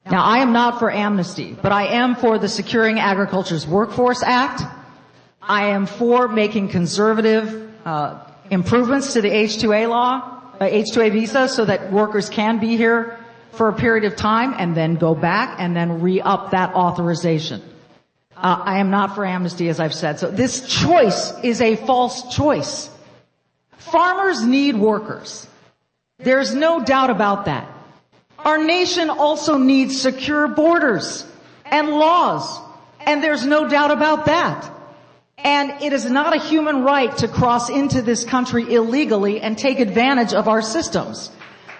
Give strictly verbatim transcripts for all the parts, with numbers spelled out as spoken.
Now, I am not for amnesty, but I am for the Securing Agriculture's Workforce Act. I am for making conservative uh, improvements to the H two A law, uh, H two A visa, so that workers can be here for a period of time and then go back and then re-up that authorization. Uh, I am not for amnesty, as I've said. So this choice is a false choice. Farmers need workers. There's no doubt about that. Our nation also needs secure borders and laws, and there's no doubt about that. And it is not a human right to cross into this country illegally and take advantage of our systems.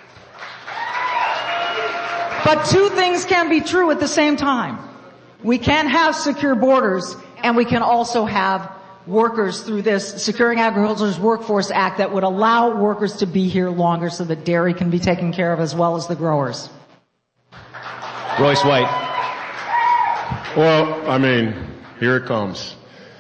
But two things can be true at the same time. We can have secure borders, and we can also have workers through this Securing Agriculture's Workforce Act that would allow workers to be here longer so that dairy can be taken care of as well as the growers. Royce White. Well, I mean, here it comes.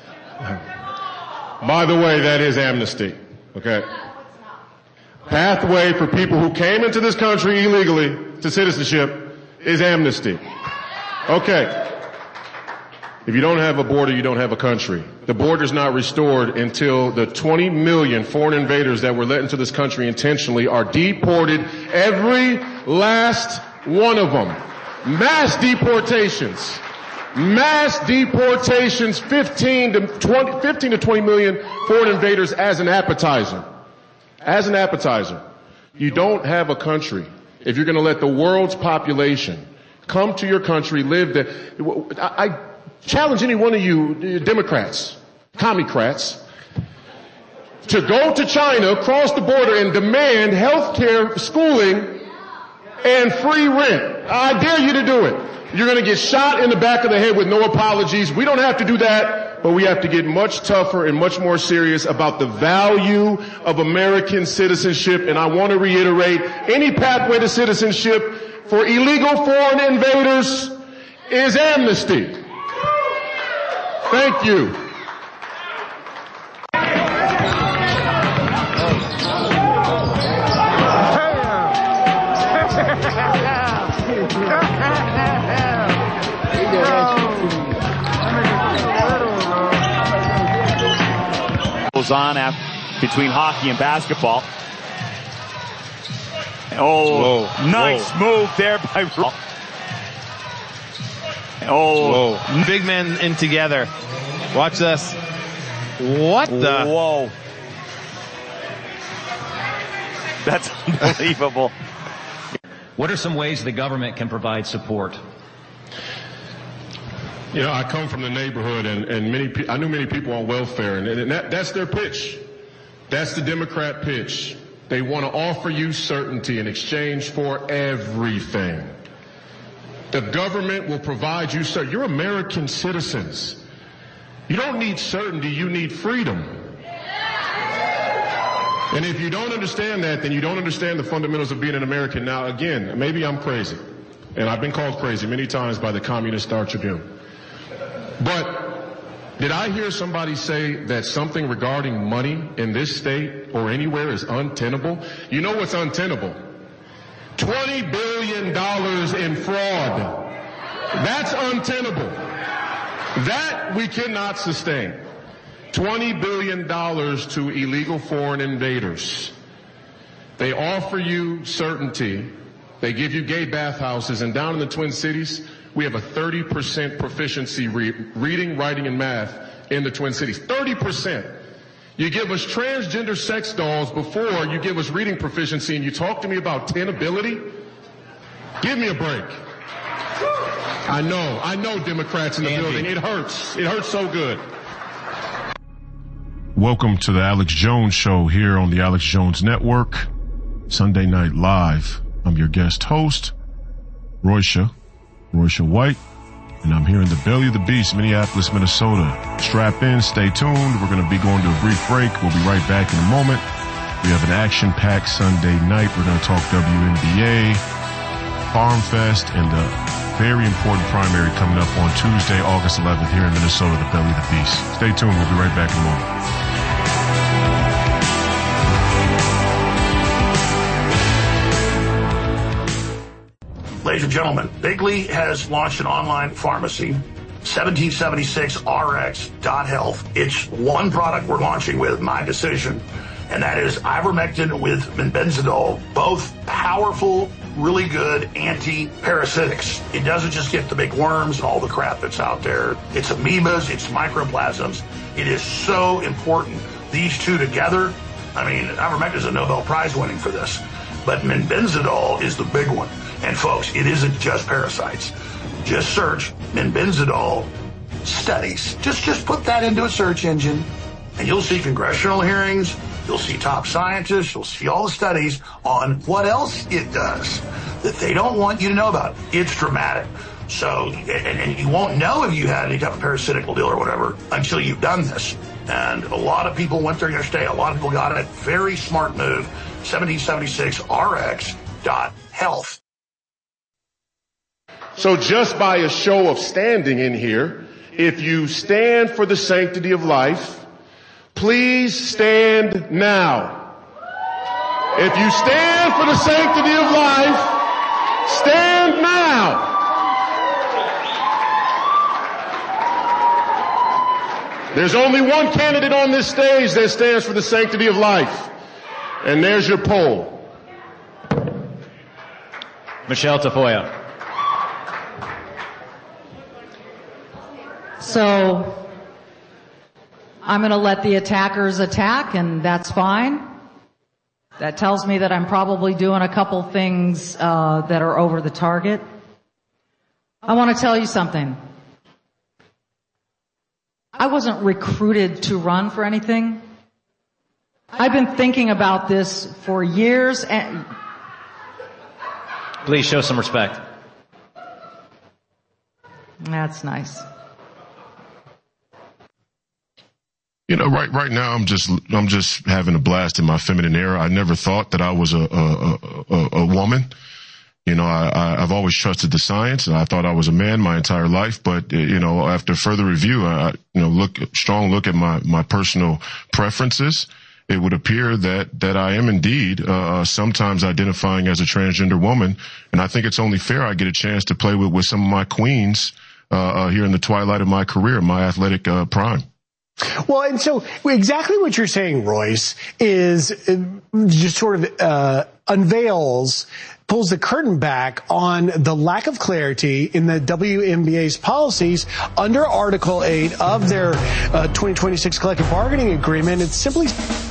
By the way, that is amnesty, okay? Pathway for people who came into this country illegally to citizenship is amnesty. Okay. If you don't have a border, you don't have a country. The border is not restored until the twenty million foreign invaders that were let into this country intentionally are deported, every last one of them. Mass deportations. Mass deportations, fifteen to twenty, fifteen to twenty million foreign invaders as an appetizer. As an appetizer. You don't have a country if you're going to let the world's population come to your country, live there. I, I challenge any one of you Democrats, commie-crats, to go to China, cross the border, and demand health care, schooling, and free rent. I dare you to do it. You're going to get shot in the back of the head with no apologies. We don't have to do that, but we have to get much tougher and much more serious about the value of American citizenship. And I want to reiterate, any pathway to citizenship for illegal foreign invaders is amnesty. Thank you. Goes on after, between hockey and basketball. Oh, Whoa. nice Whoa. move there by. Oh, Whoa. Big men in together. Watch this. What the? Whoa. That's unbelievable. What are some ways the government can provide support? You know, I come from the neighborhood, and, and many pe- I knew many people on welfare, and, and that, that's their pitch. That's the Democrat pitch. They want to offer you certainty in exchange for everything. The government will provide you certainty. You're American citizens. You don't need certainty, you need freedom. And if you don't understand that, then you don't understand the fundamentals of being an American. Now, again, maybe I'm crazy, and I've been called crazy many times by the Communist Star Tribune. But did I hear somebody say that something regarding money in this state or anywhere is untenable? You know what's untenable? twenty billion dollars in fraud. That's untenable. That we cannot sustain. twenty billion dollars to illegal foreign invaders. They offer you certainty. They give you gay bathhouses, and down in the Twin Cities, we have a thirty percent proficiency re- reading, writing, and math in the Twin Cities. thirty percent. You give us transgender sex dolls before you give us reading proficiency, and you talk to me about ten ability? Give me a break. I know, I know Democrats in the Andy. building. It hurts. It hurts so good. Welcome to the Alex Jones Show here on the Alex Jones Network, Sunday Night Live. I'm your guest host, Roysha, Roysha White, and I'm here in the belly of the beast, Minneapolis, Minnesota. Strap in, stay tuned. We're going to be going to a brief break. We'll be right back in a moment. We have an action-packed Sunday night. We're going to talk W N B A, Farm Fest, and a very important primary coming up on Tuesday, August eleventh here in Minnesota, the belly of the beast. Stay tuned. We'll be right back in a moment. Ladies and gentlemen, Bigley has launched an online pharmacy, seventeen seventy-six R X dot health. It's one product we're launching with, my decision, and that is ivermectin with benzidol, both powerful, really good anti-parasitics. It doesn't just get the big worms and all the crap that's out there. It's amoebas, it's microplasms. It is so important. These two together, I mean, ivermectin is a Nobel Prize winning for this, but benzidol is the big one. And folks, it isn't just parasites. Just search benzidol studies. Just, just put that into a search engine and you'll see congressional hearings. You'll see top scientists. You'll see all the studies on what else it does that they don't want you to know about. It's dramatic. So, and, and you won't know if you had any type of parasitical deal or whatever until you've done this. And a lot of people went there yesterday. A lot of people got it. Very smart move. seventeen seventy-six R X dot health. So just by a show of standing in here, if you stand for the sanctity of life, please stand now. If you stand for the sanctity of life, stand now. There's only one candidate on this stage that stands for the sanctity of life. And there's your poll. Michelle Tafoya. So I'm going to let the attackers attack, and that's fine. That tells me that I'm probably doing a couple things uh, that are over the target. I want to tell you something. I wasn't recruited to run for anything. I've been thinking about this for years. And please show some respect. That's nice. You know, right right now I'm just I'm just having a blast in my feminine era. I never thought that I was a a, a, a woman. You know, I, I, I've always trusted the science, and I thought I was a man my entire life. But you know, after further review, I you know look strong look at my my personal preferences. It would appear that that I am indeed uh, sometimes identifying as a transgender woman, and I think it's only fair I get a chance to play with with some of my queens uh, uh, here in the twilight of my career, my athletic uh, prime. Well, and so exactly what you're saying, Royce, is just sort of uh unveils, pulls the curtain back on the lack of clarity in the W N B A's policies under Article eight of their uh, twenty twenty-six collective bargaining agreement. It's simply...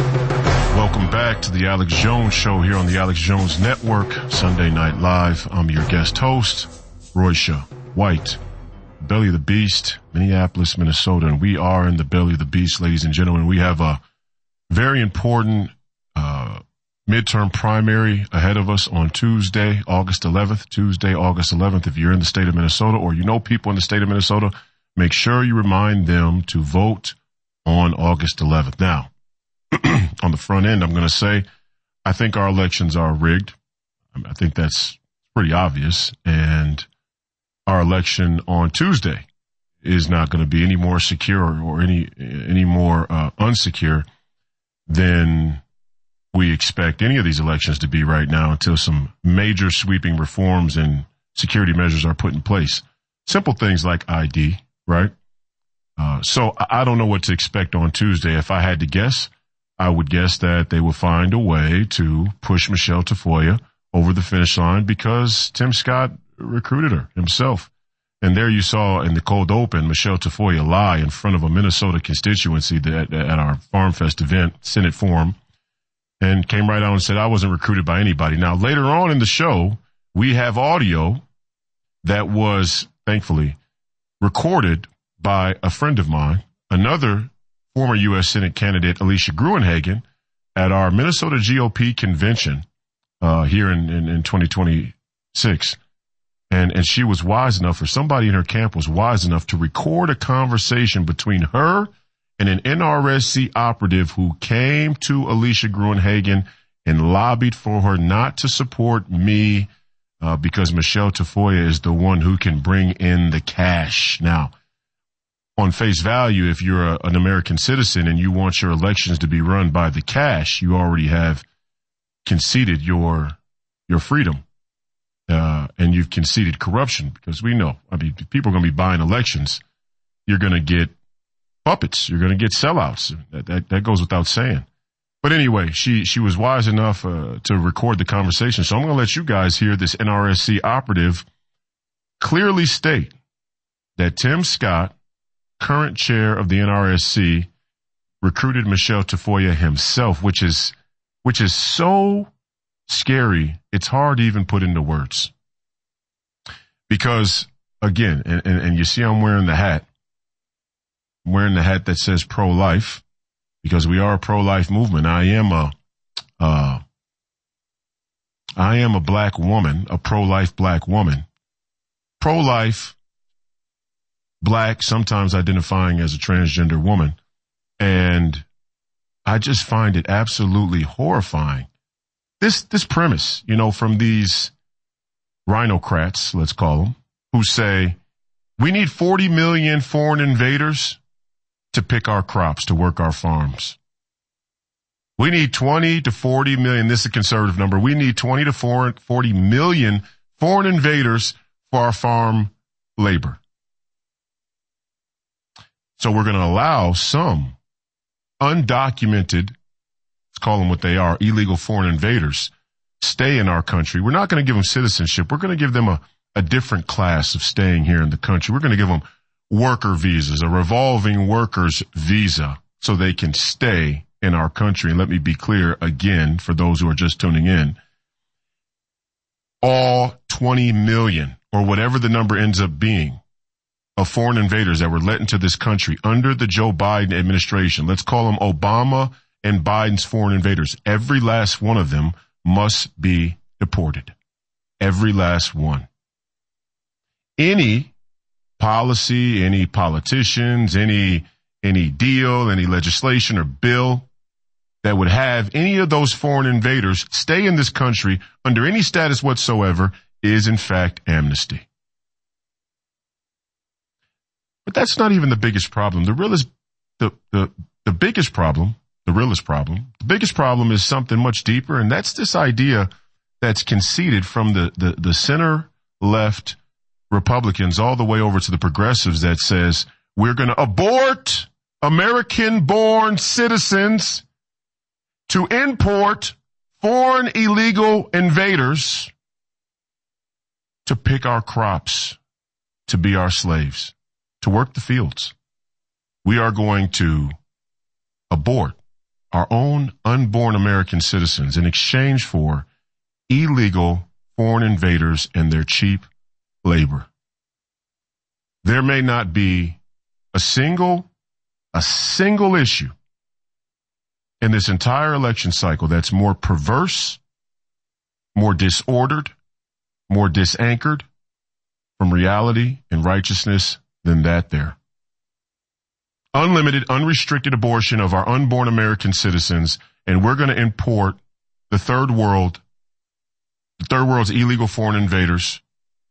Welcome back to the Alex Jones Show here on the Alex Jones Network, Sunday Night Live. I'm your guest host, Roysha White. Belly of the Beast, Minneapolis, Minnesota, and we are in the belly of the beast, ladies and gentlemen. We have a very important uh midterm primary ahead of us on Tuesday, August eleventh. Tuesday, August eleventh. If you're in the state of Minnesota or you know people in the state of Minnesota, make sure you remind them to vote on August eleventh. Now, on the front end, I'm going to say I think our elections are rigged. I think that's pretty obvious, and our election on Tuesday is not going to be any more secure or any any more uh, unsecure than we expect any of these elections to be right now until some major sweeping reforms and security measures are put in place. Simple things like I D, right? Uh, so I don't know what to expect on Tuesday. If I had to guess, I would guess that they will find a way to push Michelle Tafoya over the finish line because Tim Scott recruited her himself. And there you saw in the cold open, Michelle Tafoya lie in front of a Minnesota constituency that, at our Farm Fest event, Senate Forum, and came right out and said, I wasn't recruited by anybody. Now, later on in the show, we have audio that was, thankfully, recorded by a friend of mine, another former U S Senate candidate, Alicia Gruenhagen, at our Minnesota G O P convention uh here in, in, in twenty twenty-six. And, and she was wise enough, or somebody in her camp was wise enough to record a conversation between her and an N R S C operative who came to Alicia Gruenhagen and lobbied for her not to support me uh, because Michelle Tafoya is the one who can bring in the cash. Now, on face value, if you're a, an American citizen and you want your elections to be run by the cash, you already have conceded your your freedom. uh, and you've conceded corruption, because we know, I mean, people are going to be buying elections. You're going to get puppets. You're going to get sellouts. That, that, that goes without saying. But anyway, she, she was wise enough uh, to record the conversation. So I'm going to let you guys hear this N R S C operative clearly state that Tim Scott, current chair of the N R S C, recruited Michelle Tafoya himself, which is, which is so scary. It's hard to even put into words. Because again, and, and, and you see I'm wearing the hat. I'm wearing the hat that says pro-life, because we are a pro-life movement. I am a, uh, I am a black woman, a pro-life black woman. Pro-life, black, sometimes identifying as a transgender woman. And I just find it absolutely horrifying. This, this premise, you know, from these rhinocrats, let's call them, who say, we need forty million foreign invaders to pick our crops, to work our farms. We need twenty to forty million. This is a conservative number. We need twenty to forty million foreign invaders for our farm labor. So we're going to allow some undocumented, let's call them what they are, illegal foreign invaders, stay in our country. We're not going to give them citizenship. We're going to give them a, a different class of staying here in the country. We're going to give them worker visas, a revolving workers visa, so they can stay in our country. And let me be clear again, for those who are just tuning in, all twenty million, or whatever the number ends up being, of foreign invaders that were let into this country under the Joe Biden administration, let's call them Obama and Biden's foreign invaders, every last one of them must be deported. Every last one. Any policy, any politicians, any, any deal, any legislation or bill that would have any of those foreign invaders stay in this country under any status whatsoever is in fact amnesty. But that's not even the biggest problem. The realest, the, the, the biggest problem, the realest problem, the biggest problem is something much deeper, and that's this idea that's conceded from the, the, the center left Republicans all the way over to the progressives that says we're going to abort American-born citizens to import foreign illegal invaders to pick our crops, to be our slaves, to work the fields. We are going to abort our own unborn American citizens in exchange for illegal foreign invaders and their cheap labor. There may not be a single, a single issue in this entire election cycle that's more perverse, more disordered, more disanchored from reality and righteousness than that there. Unlimited, unrestricted abortion of our unborn American citizens, and we're going to import the third world, the third world's illegal foreign invaders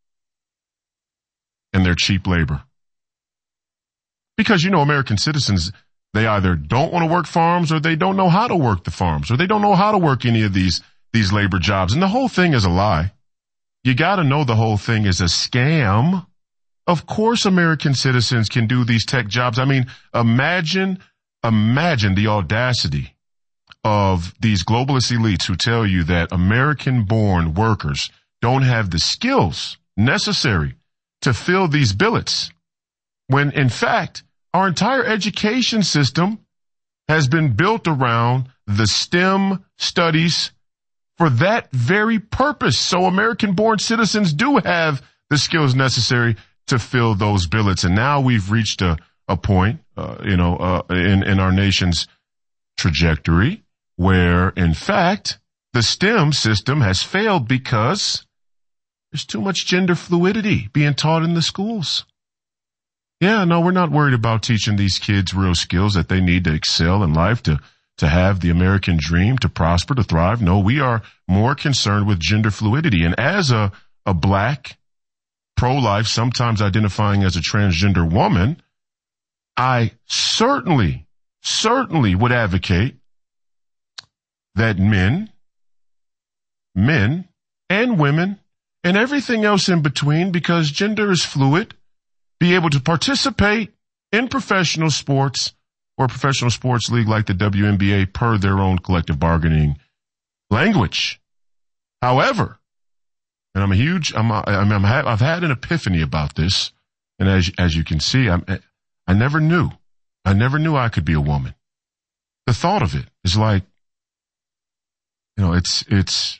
and their cheap labor. Because, you know, American citizens, they either don't want to work farms or they don't know how to work the farms or they don't know how to work any of these, these labor jobs. And the whole thing is a lie. You got to know the whole thing is a scam. Of course, American citizens can do these tech jobs. I mean, imagine, imagine the audacity of these globalist elites who tell you that American-born workers don't have the skills necessary to fill these billets, when in fact, our entire education system has been built around the STEM studies for that very purpose. So American-born citizens do have the skills necessary to fill those billets. And now we've reached a, a point, uh, you know, uh, in, in our nation's trajectory where, in fact, the STEM system has failed because there's too much gender fluidity being taught in the schools. Yeah, no, we're not worried about teaching these kids real skills that they need to excel in life, to, to have the American dream, to prosper, to thrive. No, we are more concerned with gender fluidity. And as a, a black, pro-life, sometimes identifying as a transgender woman, I certainly, certainly would advocate that men, men and women and everything else in between, because gender is fluid, be able to participate in professional sports or professional sports league like the W N B A per their own collective bargaining language. However, and I'm a huge, I'm, a, I'm, I'm I've had an epiphany about this, and as as you can see, I'm, I never knew, I never knew I could be a woman. The thought of it is like, you know, it's it's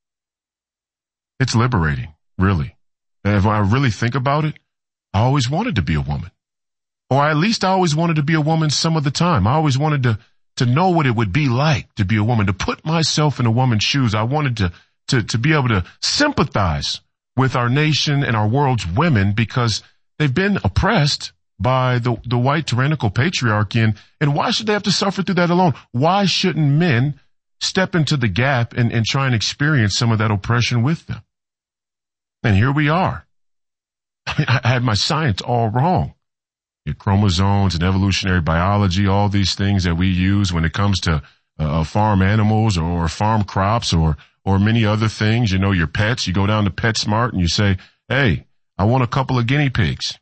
it's liberating, really. And if I really think about it, I always wanted to be a woman. Or at least I always wanted to be a woman some of the time. I always wanted to, to know what it would be like to be a woman, to put myself in a woman's shoes. I wanted to, to, to be able to sympathize with our nation and our world's women, because they've been oppressed by the, the white tyrannical patriarchy. And, and why should they have to suffer through that alone? Why shouldn't men step into the gap and, and try and experience some of that oppression with them? And here we are. I mean, I had my science all wrong. Your chromosomes and evolutionary biology, all these things that we use when it comes to uh, farm animals or, or farm crops or or many other things. You know, your pets, you go down to PetSmart and you say, hey, I want a couple of guinea pigs.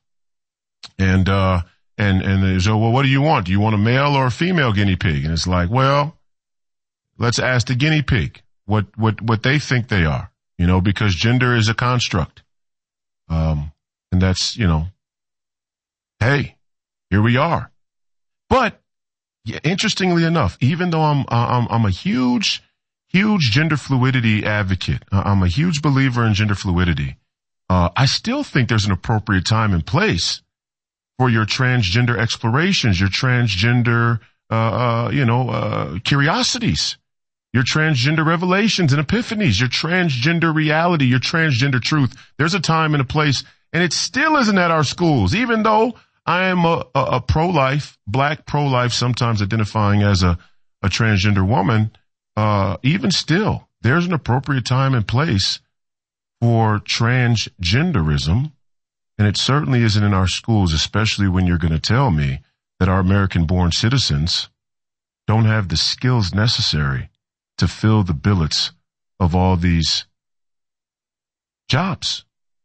And, uh, and, and they say, well, what do you want? Do you want a male or a female guinea pig? And it's like, well, let's ask the guinea pig what, what, what they think they are, you know, because gender is a construct. Um, and that's, you know, hey, here we are. But yeah, interestingly enough, even though I'm, I'm, I'm a huge, huge gender fluidity advocate, I'm a huge believer in gender fluidity, uh, I still think there's an appropriate time and place for your transgender explorations, your transgender, uh, uh, you know, uh, curiosities, your transgender revelations and epiphanies, your transgender reality, your transgender truth. There's a time and a place, and it still isn't at our schools, even though I am a, a, a pro-life, black pro-life, sometimes identifying as a, a transgender woman. Uh, even still, there's an appropriate time and place for transgenderism. And it certainly isn't in our schools, especially when you're going to tell me that our American-born citizens don't have the skills necessary to fill the billets of all these jobs.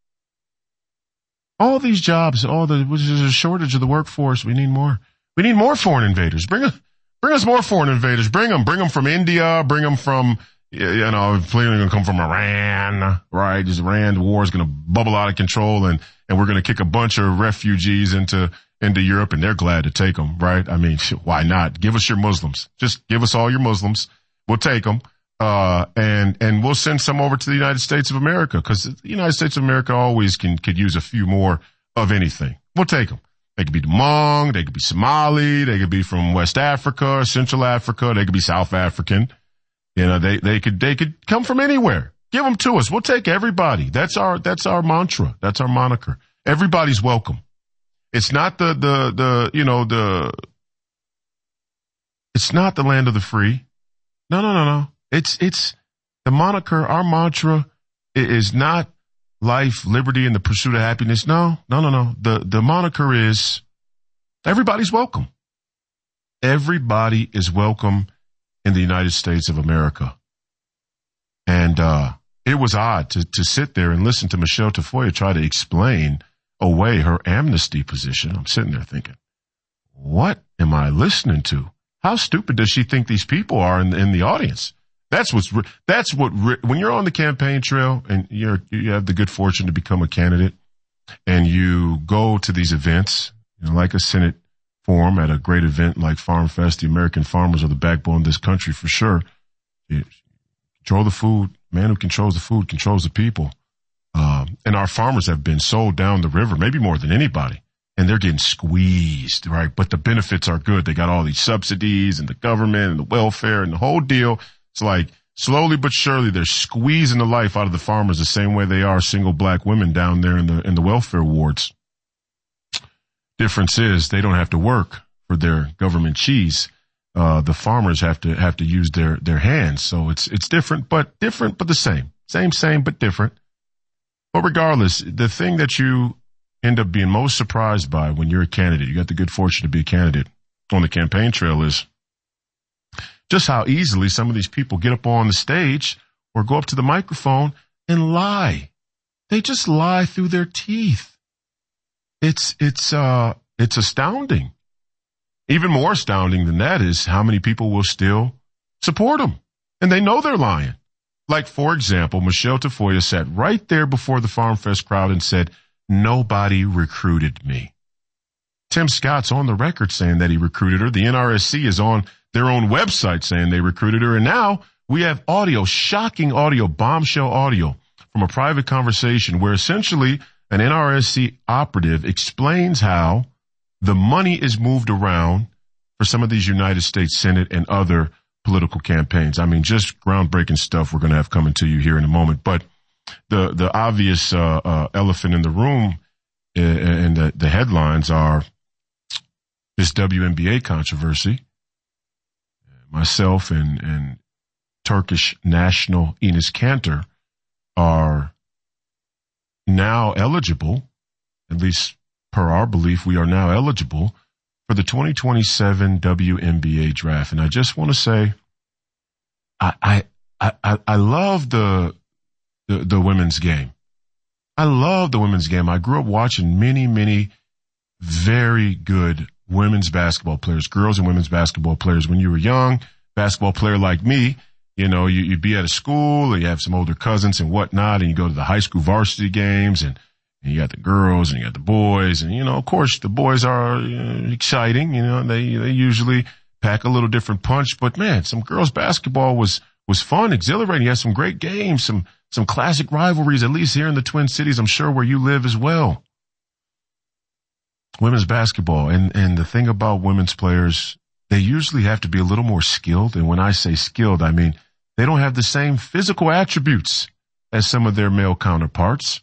All these jobs, all the, which is a shortage of the workforce. We need more. We need more foreign invaders. Bring us, bring us more foreign invaders. Bring them. Bring them from India. Bring them from, you know, clearly going to come from Iran, right? This Iran war is going to bubble out of control, and, and we're going to kick a bunch of refugees into, into Europe, and they're glad to take them, right? I mean, why not? Give us your Muslims. Just give us all your Muslims. We'll take them. Uh, and, and we'll send some over to the United States of America, because the United States of America always can, could use a few more of anything. We'll take them. They could be Hmong, they could be Somali, they could be from West Africa, Central Africa, they could be South African. You know, they, they could, they could come from anywhere. Give them to us. We'll take everybody. That's our, that's our mantra. That's our moniker. Everybody's welcome. It's not the, the, the, you know, the, it's not the land of the free. No, no, no, no. It's, it's the moniker. Our mantra is not life, liberty, and the pursuit of happiness. No, no, no, no. The, the moniker is everybody's welcome. Everybody is welcome in the United States of America. And, uh, it was odd to, to sit there and listen to Michelle Tafoya try to explain away her amnesty position. I'm sitting there thinking, what am I listening to? How stupid does she think these people are in, in the audience? That's what's, that's what, when you're on the campaign trail and you're, you have the good fortune to become a candidate and you go to these events, you know, like a Senate forum at a great event like Farm Fest, the American farmers are the backbone of this country for sure. You control the food. Man who controls the food controls the people. Um, and our farmers have been sold down the river, maybe more than anybody. And they're getting squeezed, right? But the benefits are good. They got all these subsidies and the government and the welfare and the whole deal. It's like slowly but surely they're squeezing the life out of the farmers the same way they are single black women down there in the, in the welfare wards. Difference is they don't have to work for their government cheese. Uh, the farmers have to, have to use their, their hands. So it's, it's different, but different, but the same. Same, same, but different. But regardless, the thing that you end up being most surprised by when you're a candidate, you got the good fortune to be a candidate on the campaign trail, is just how easily some of these people get up on the stage or go up to the microphone and lie They just lie through their teeth. It's, it's, uh, it's astounding. Even more astounding than that is how many people will still support them. And they know they're lying. Like, for example, Michelle Tafoya sat right there before the Farm Fest crowd and said, nobody recruited me. Tim Scott's on the record saying that he recruited her. The N R S C is on their own website saying they recruited her. And now we have audio, shocking audio, bombshell audio from a private conversation where essentially an N R S C operative explains how the money is moved around for some of these United States Senate and other political campaigns. I mean, just groundbreaking stuff we're going to have coming to you here in a moment. But the the obvious uh, uh, elephant in the room and the, the headlines are this W N B A controversy. Myself and, and Turkish national Enes Kanter are now eligible, at least per our belief, we are now eligible for the twenty twenty-seven W N B A draft. And I just want to say, I, I, I, I love the, the, the women's game. I love the women's game. I grew up watching many, many very good women's basketball players, girls and women's basketball players. When you were young, basketball player like me, you know, you, you'd be at a school and you have some older cousins and whatnot, and you go to the high school varsity games and, and you got the girls and you got the boys. And, you know, of course, the boys are uh, exciting. You know, they, they usually pack a little different punch. But, man, some girls basketball was, was fun, exhilarating. You had some great games, some, some classic rivalries, at least here in the Twin Cities, I'm sure where you live as well. Women's basketball. And, and the thing about women's players, they usually have to be a little more skilled. And when I say skilled, I mean they don't have the same physical attributes as some of their male counterparts.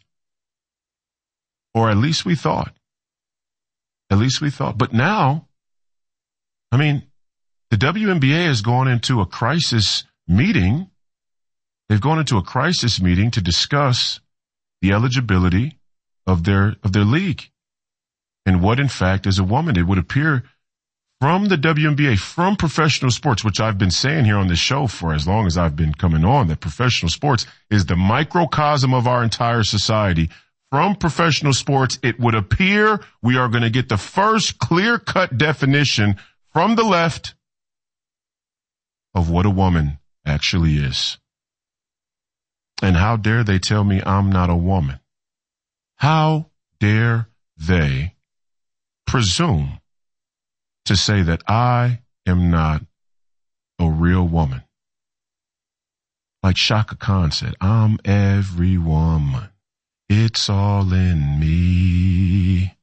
Or at least we thought. At least we thought. But now, I mean, the W N B A has gone into a crisis meeting. They've gone into a crisis meeting to discuss the eligibility of their, of their league. And what, in fact, is a woman? It would appear from the W N B A, from professional sports, which I've been saying here on this show for as long as I've been coming on, that professional sports is the microcosm of our entire society. From professional sports, it would appear we are going to get the first clear-cut definition from the left of what a woman actually is. And how dare they tell me I'm not a woman? How dare they presume to say that I am not a real woman? Like Shaka Khan said, I'm every woman. It's all in me.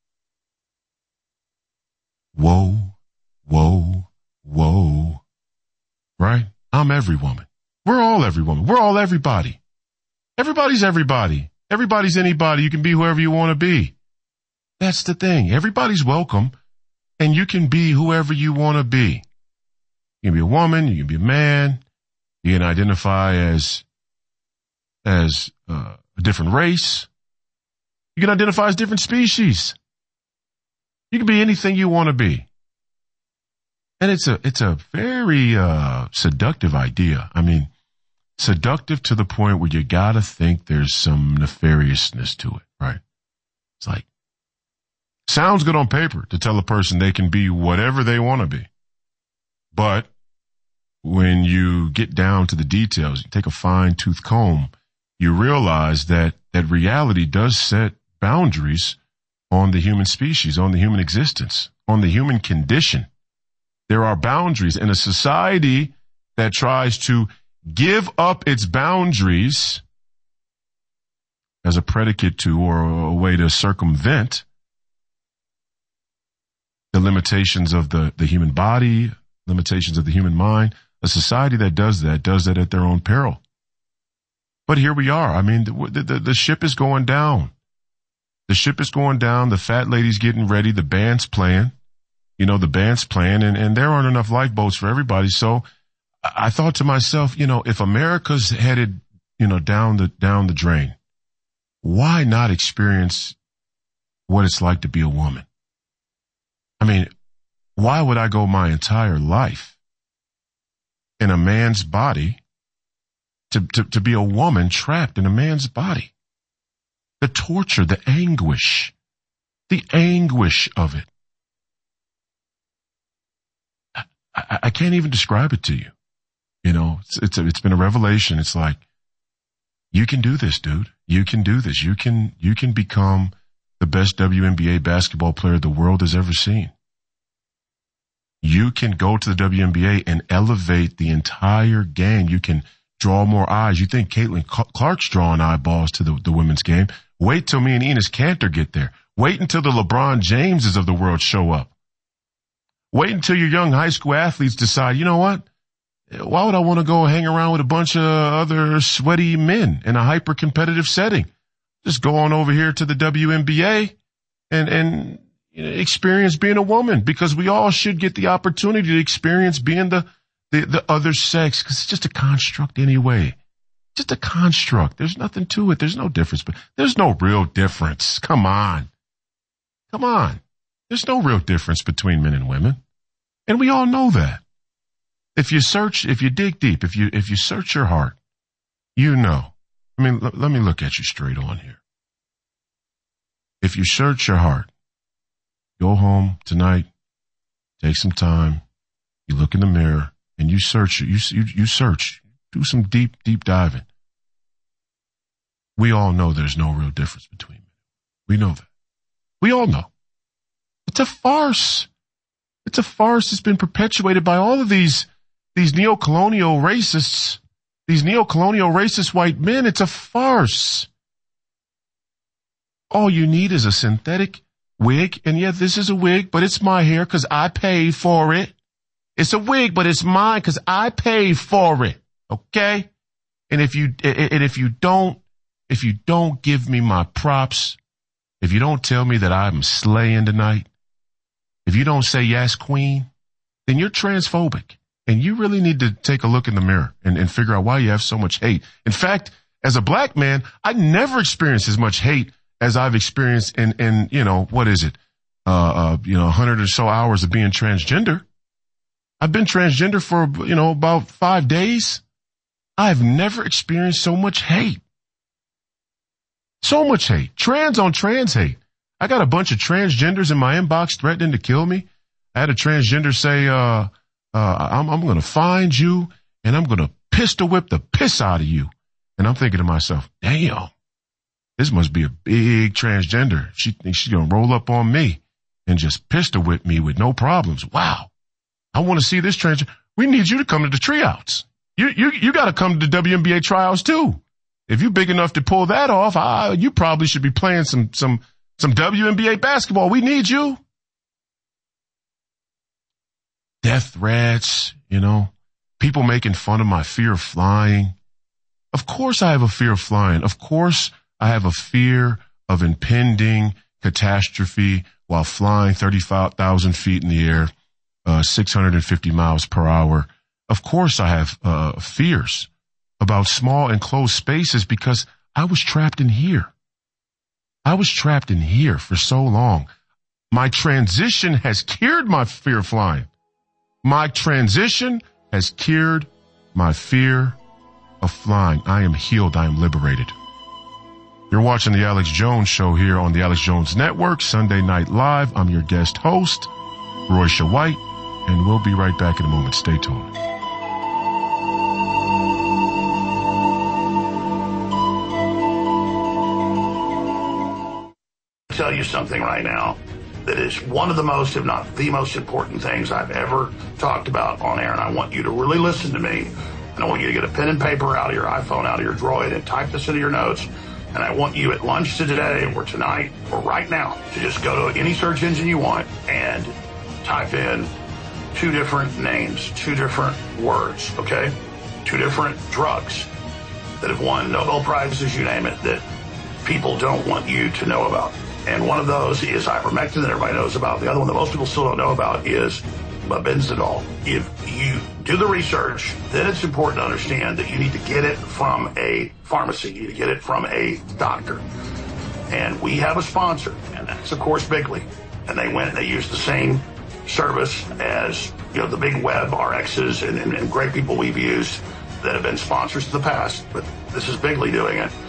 Whoa, whoa, whoa. Right? I'm every woman. We're all every woman. We're all everybody. Everybody's everybody. Everybody's anybody. You can be whoever you want to be. That's the thing. Everybody's welcome, and you can be whoever you want to be. You can be a woman. You can be a man. You can identify as, as, uh, a different race. You can identify as different species. You can be anything you want to be. And it's a, it's a very, uh, seductive idea. I mean, seductive to the point where you gotta think there's some nefariousness to it, right? It's like, sounds good on paper to tell a person they can be whatever they want to be. But when you get down to the details, you take a fine tooth comb, you realize that, that reality does set boundaries on the human species, on the human existence, on the human condition. There are boundaries in a society that tries to give up its boundaries as a predicate to or a way to circumvent the limitations of the, the human body, limitations of the human mind. A society that does that does that at their own peril. But here we are. I mean, the, the, the ship is going down. The ship is going down. The fat lady's getting ready. The band's playing. You know, the band's playing, and, and there aren't enough lifeboats for everybody. So I thought to myself, you know, if America's headed, you know, down the, down the drain, why not experience what it's like to be a woman? I mean, why would I go my entire life in a man's body to, to, to be a woman trapped in a man's body? the torture, the anguish, the anguish of it. I, I, I can't even describe it to you. You know, it's, it's, a, it's been a revelation. It's like, you can do this, dude. You can do this. You can, you can become the best W N B A basketball player the world has ever seen. You can go to the W N B A and elevate the entire game. You can draw more eyes. You think Caitlin Clark's drawing eyeballs to the, the women's game. Wait till me and Enes Kanter get there. Wait until the LeBron Jameses of the world show up. Wait until your young high school athletes decide, you know what? Why would I want to go hang around with a bunch of other sweaty men in a hyper-competitive setting? Just go on over here to the W N B A and, and you know, experience being a woman, because we all should get the opportunity to experience being the, the, the other sex, because it's just a construct anyway. Just a construct. There's nothing to it. There's no difference, but there's no real difference. Come on. Come on. There's no real difference between men and women. And we all know that. If you search, if you dig deep, if you, if you search your heart, you know. I mean, l- let me look at you straight on here. If you search your heart, go home tonight, take some time, you look in the mirror, and you search, you, you, you search, do some deep, deep diving. We all know there's no real difference between men. We know that. We all know. It's a farce. It's a farce that's been perpetuated by all of these These neo-colonial racists, these neo-colonial racist white men. It's a farce. All you need is a synthetic wig. And yeah, this is a wig, but it's my hair because I pay for it. It's a wig, but it's mine because I pay for it. Okay? And if you, and if you don't, if you don't give me my props, if you don't tell me that I'm slaying tonight, if you don't say yes, queen, then you're transphobic. And you really need to take a look in the mirror and, and figure out why you have so much hate. In fact, as a black man, I never experienced as much hate as I've experienced in, in, you know, what is it? Uh, uh, you know, a hundred or so hours of being transgender. I've been transgender for, you know, about five days. I've never experienced so much hate. So much hate. Trans on trans hate. I got a bunch of transgenders in my inbox threatening to kill me. I had a transgender say, uh, Uh, I'm, I'm going to find you and I'm going to pistol whip the piss out of you. And I'm thinking to myself, damn, this must be a big transgender. She thinks she's going to roll up on me and just pistol whip me with no problems. Wow. I want to see this transgender. We need you to come to the tryouts. You, you, you got to come to the W N B A trials too. If you're big enough to pull that off, uh, you probably should be playing some, some, some W N B A basketball. We need you. Death threats, you know, people making fun of my fear of flying. Of course I have a fear of flying. Of course I have a fear of impending catastrophe while flying thirty-five thousand feet in the air, uh, six hundred fifty miles per hour. Of course I have uh, fears about small enclosed spaces because I was trapped in here. I was trapped in here for so long. My transition has cured my fear of flying. My transition has cured my fear of flying. I am healed. I am liberated. You're watching the Alex Jones Show here on the Alex Jones Network, Sunday Night Live. I'm your guest host, Roysha White, and we'll be right back in a moment. Stay tuned. I'll tell you something right now that is one of the most, if not the most important things I've ever talked about on air. And I want you to really listen to me. And I want you to get a pen and paper out of your iPhone, out of your Droid, and type this into your notes. And I want you at lunch today or tonight or right now to just go to any search engine you want and type in two different names, two different words, okay? Two different drugs that have won Nobel Prizes, you name it, that people don't want you to know about. And one of those is ivermectin that everybody knows about. The other one that most people still don't know about is Benzidol. If you do the research, then it's important to understand that you need to get it from a pharmacy. You need to get it from a doctor. And we have a sponsor, and that's, of course, Bigley. And they went and they used the same service as, you know, the big web R Xs and, and, and great people we've used that have been sponsors in the past. But this is Bigley doing it.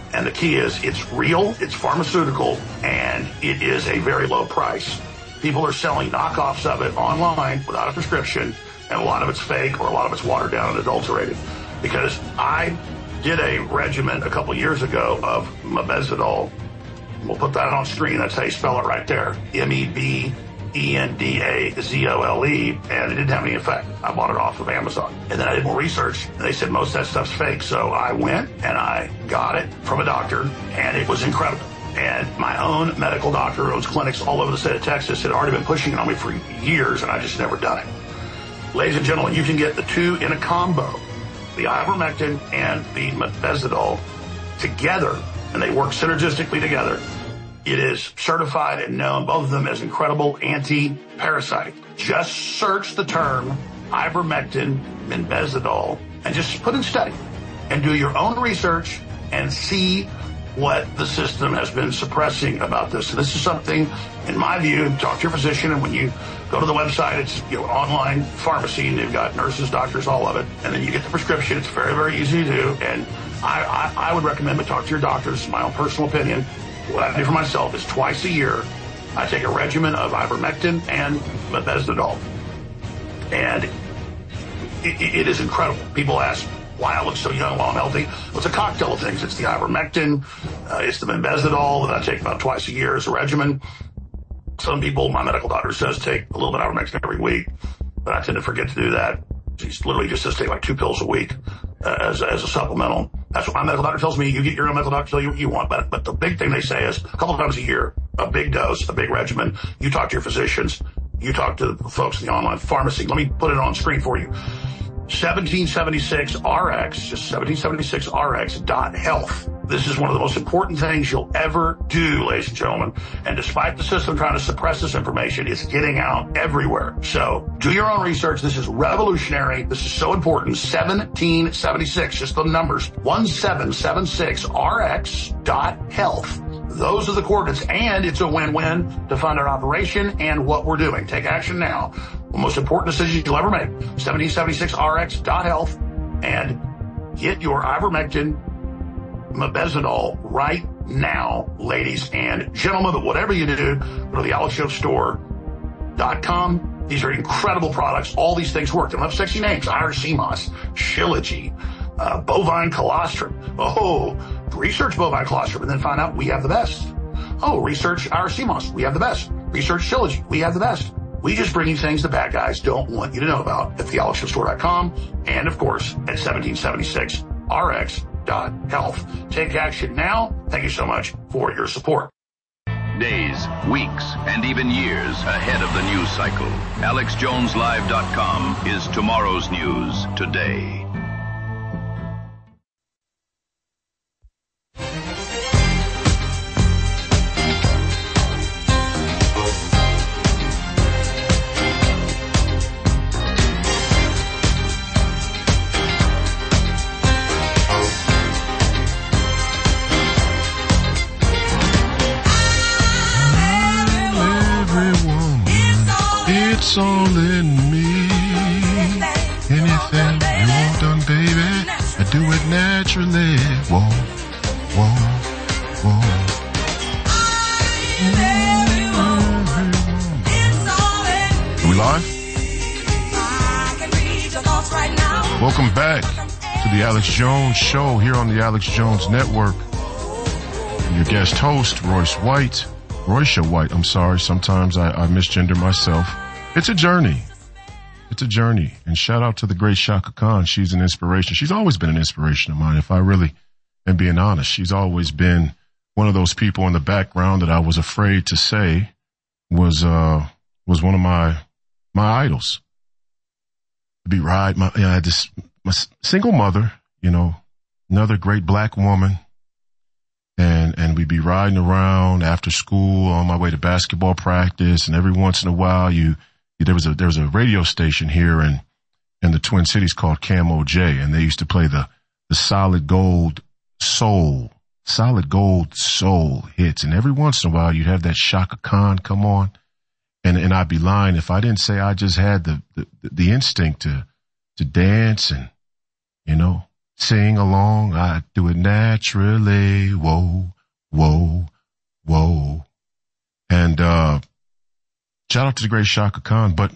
And the key is it's real, it's pharmaceutical, and it is a very low price. People are selling knockoffs of it online without a prescription, and a lot of it's fake or a lot of it's watered down and adulterated. Because I did a regimen a couple years ago of mebendazole. We'll put that on screen. That's how you spell it right there. M E B E N D A Z O L E, and it didn't have any effect. I bought it off of Amazon. And then I did more research, and they said most of that stuff's fake. So I went and I got it from a doctor, and it was incredible. And my own medical doctor who owns clinics all over the state of Texas had already been pushing it on me for years, and I just never done it. Ladies and gentlemen, you can get the two in a combo, the ivermectin and the mebendazole together, and they work synergistically together. It is certified and known, both of them, as incredible anti-parasitic. Just search the term ivermectin, mebendazole, and just put in study and do your own research and see what the system has been suppressing about this. And this is something, in my view, talk to your physician, and when you go to the website, it's, you know, an online pharmacy, and they've got nurses, doctors, all of it, and then you get the prescription. It's very, very easy to do, and I, I, I would recommend, but talk to your doctors. My own personal opinion. What I do for myself is twice a year, I take a regimen of ivermectin and mebendazole. And it, it, it is incredible. People ask why I look so young while I'm healthy. Well, it's a cocktail of things. It's the ivermectin, uh, it's the mebendazole that I take about twice a year as a regimen. Some people, my medical doctor says, take a little bit of ivermectin every week, but I tend to forget to do that. He's literally just says take like two pills a week uh, as, as a supplemental. That's what my medical doctor tells me. You get your own medical doctor tell you what you want. But, but the big thing they say is a couple of times a year, a big dose, a big regimen. You talk to your physicians. You talk to the folks in the online pharmacy. Let me put it on screen for you. seventeen seventy-six R X, just seventeen seventy-six R X dot health. This is one of the most important things you'll ever do, ladies and gentlemen. And despite the system trying to suppress this information, it's getting out everywhere. So do your own research. This is revolutionary. This is so important. seventeen seventy-six, just the numbers, seventeen seventy-six R X dot health. Those are the coordinates, and it's a win-win to fund our operation and what we're doing. Take action now. The most important decision you'll ever make. seventeen seventy-six R X dot health, and get your ivermectin, mebendazole right now, ladies and gentlemen. But whatever you do, go to the alex jones store dot com. These are incredible products. All these things work. They don't have sexy names. Iracemos, Shilajit, uh, bovine colostrum. Oh, research bovine colostrum and then find out we have the best. Oh, research Iracemos. We have the best. Research Shilajit. We have the best. We just bring you things the bad guys don't want you to know about at the alex jones store dot com and, of course, at seventeen seventy-six R X dot health. Take action now. Thank you so much for your support. Days, weeks, and even years ahead of the news cycle. alex jones live dot com is tomorrow's news today. It's all in me. Anything you want done, baby, I do it naturally. Whoa, whoa, whoa. Are we live? Welcome back to the Alex Jones Show here on the Alex Jones Network. I'm your guest host, Royce White. Roysha White, I'm sorry. Sometimes I, I misgender myself. It's a journey. It's a journey. And shout out to the great Shaka Khan. She's an inspiration. She's always been an inspiration of mine. If I really am being honest, she's always been one of those people in the background that I was afraid to say was, uh, was one of my, my idols. To be right. My, you know, I had this, my single mother, you know, another great black woman. And, and we'd be riding around after school on my way to basketball practice. And every once in a while you, there was a, there was a radio station here in, in the Twin Cities called Camo J. And they used to play the, the solid gold soul, solid gold soul hits. And every once in a while you'd have that Shaka Khan come on. And, and I'd be lying if I didn't say I just had the, the, the instinct to, to dance and, you know, sing along. I do it naturally. Whoa, whoa, whoa. And, uh, shout out to the great Shaka Khan. But,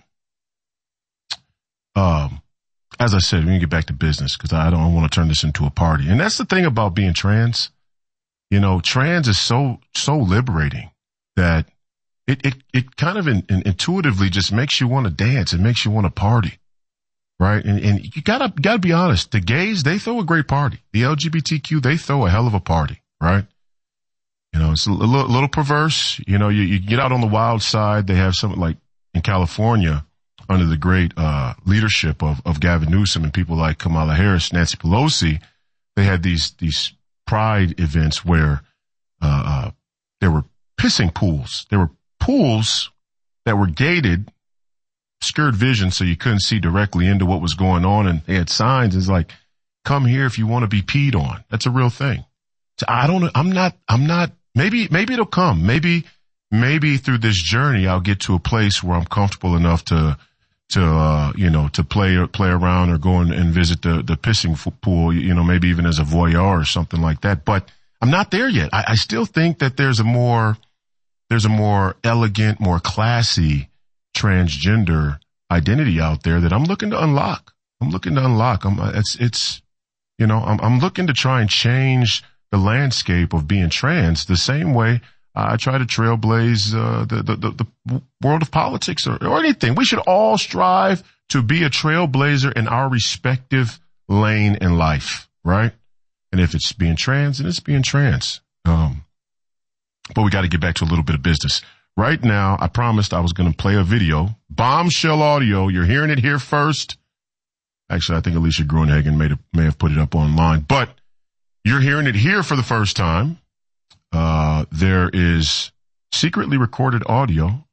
um, as I said, we're going to get back to business because I don't want to turn this into a party. And that's the thing about being trans. You know, trans is so, so liberating that it, it, it kind of in, in, intuitively just makes you want to dance. It makes you want to party. Right. And, and you gotta, gotta be honest. The gays, they throw a great party. The L G B T Q, they throw a hell of a party. Right. You know, it's a little, little perverse. You know, you, you get out on the wild side. They have something like in California under the great, uh, leadership of, of Gavin Newsom and people like Kamala Harris, Nancy Pelosi. They had these, these pride events where, uh, uh, there were pissing pools. There were pools that were gated, obscured vision so you couldn't see directly into what was going on, and they had signs. It's like, come here if you want to be peed on. That's a real thing. So I don't know. I'm not, I'm not, maybe, maybe it'll come. Maybe, maybe through this journey, I'll get to a place where I'm comfortable enough to, to, uh, you know, to play or play around or go and, and visit the, the pissing pool, you know, maybe even as a voyeur or something like that. But I'm not there yet. I, I still think that there's a more, there's a more elegant, more classy transgender identity out there that I'm looking to unlock. I'm looking to unlock. I'm, it's, it's, you know, I'm, I'm looking to try and change the landscape of being trans the same way I try to trailblaze, uh, the, the, the, the world of politics or, or anything. We should all strive to be a trailblazer in our respective lane in life, right? And if it's being trans, then it's being trans. Um, but we got to get back to a little bit of business. Right now, I promised I was going to play a video. Bombshell audio. You're hearing it here first. Actually, I think Alicia Gruenhagen may have, may have put it up online. But you're hearing it here for the first time. Uh, there is secretly recorded audio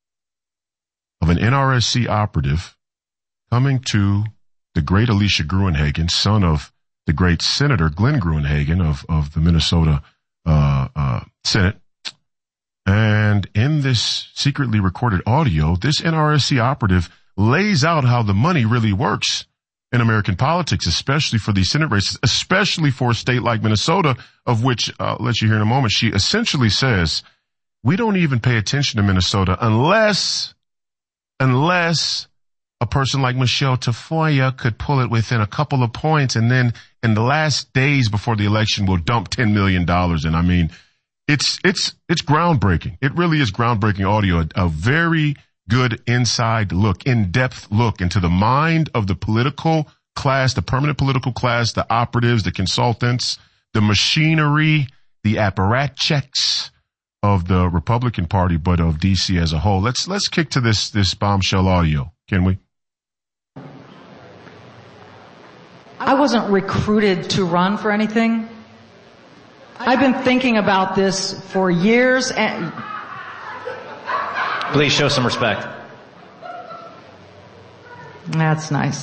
of an N R S C operative coming to the great Alicia Gruenhagen, son of the great Senator Glenn Gruenhagen of, of the Minnesota uh, uh, Senate. And in this secretly recorded audio, this N R S C operative lays out how the money really works in American politics, especially for these Senate races, especially for a state like Minnesota, of which uh, I'll let you hear in a moment. She essentially says, we don't even pay attention to Minnesota unless, unless a person like Michelle Tafoya could pull it within a couple of points. And then in the last days before the election, we'll dump ten million dollars. And I mean, It's, it's, it's groundbreaking. It really is groundbreaking audio, a, a very good inside look, in-depth look into the mind of the political class, the permanent political class, the operatives, the consultants, the machinery, the apparatchiks of the Republican Party, but of D C as a whole. Let's, let's kick to this, this bombshell audio. Can we? I wasn't recruited to run for anything. I've been thinking about this for years and... Please show some respect. That's nice.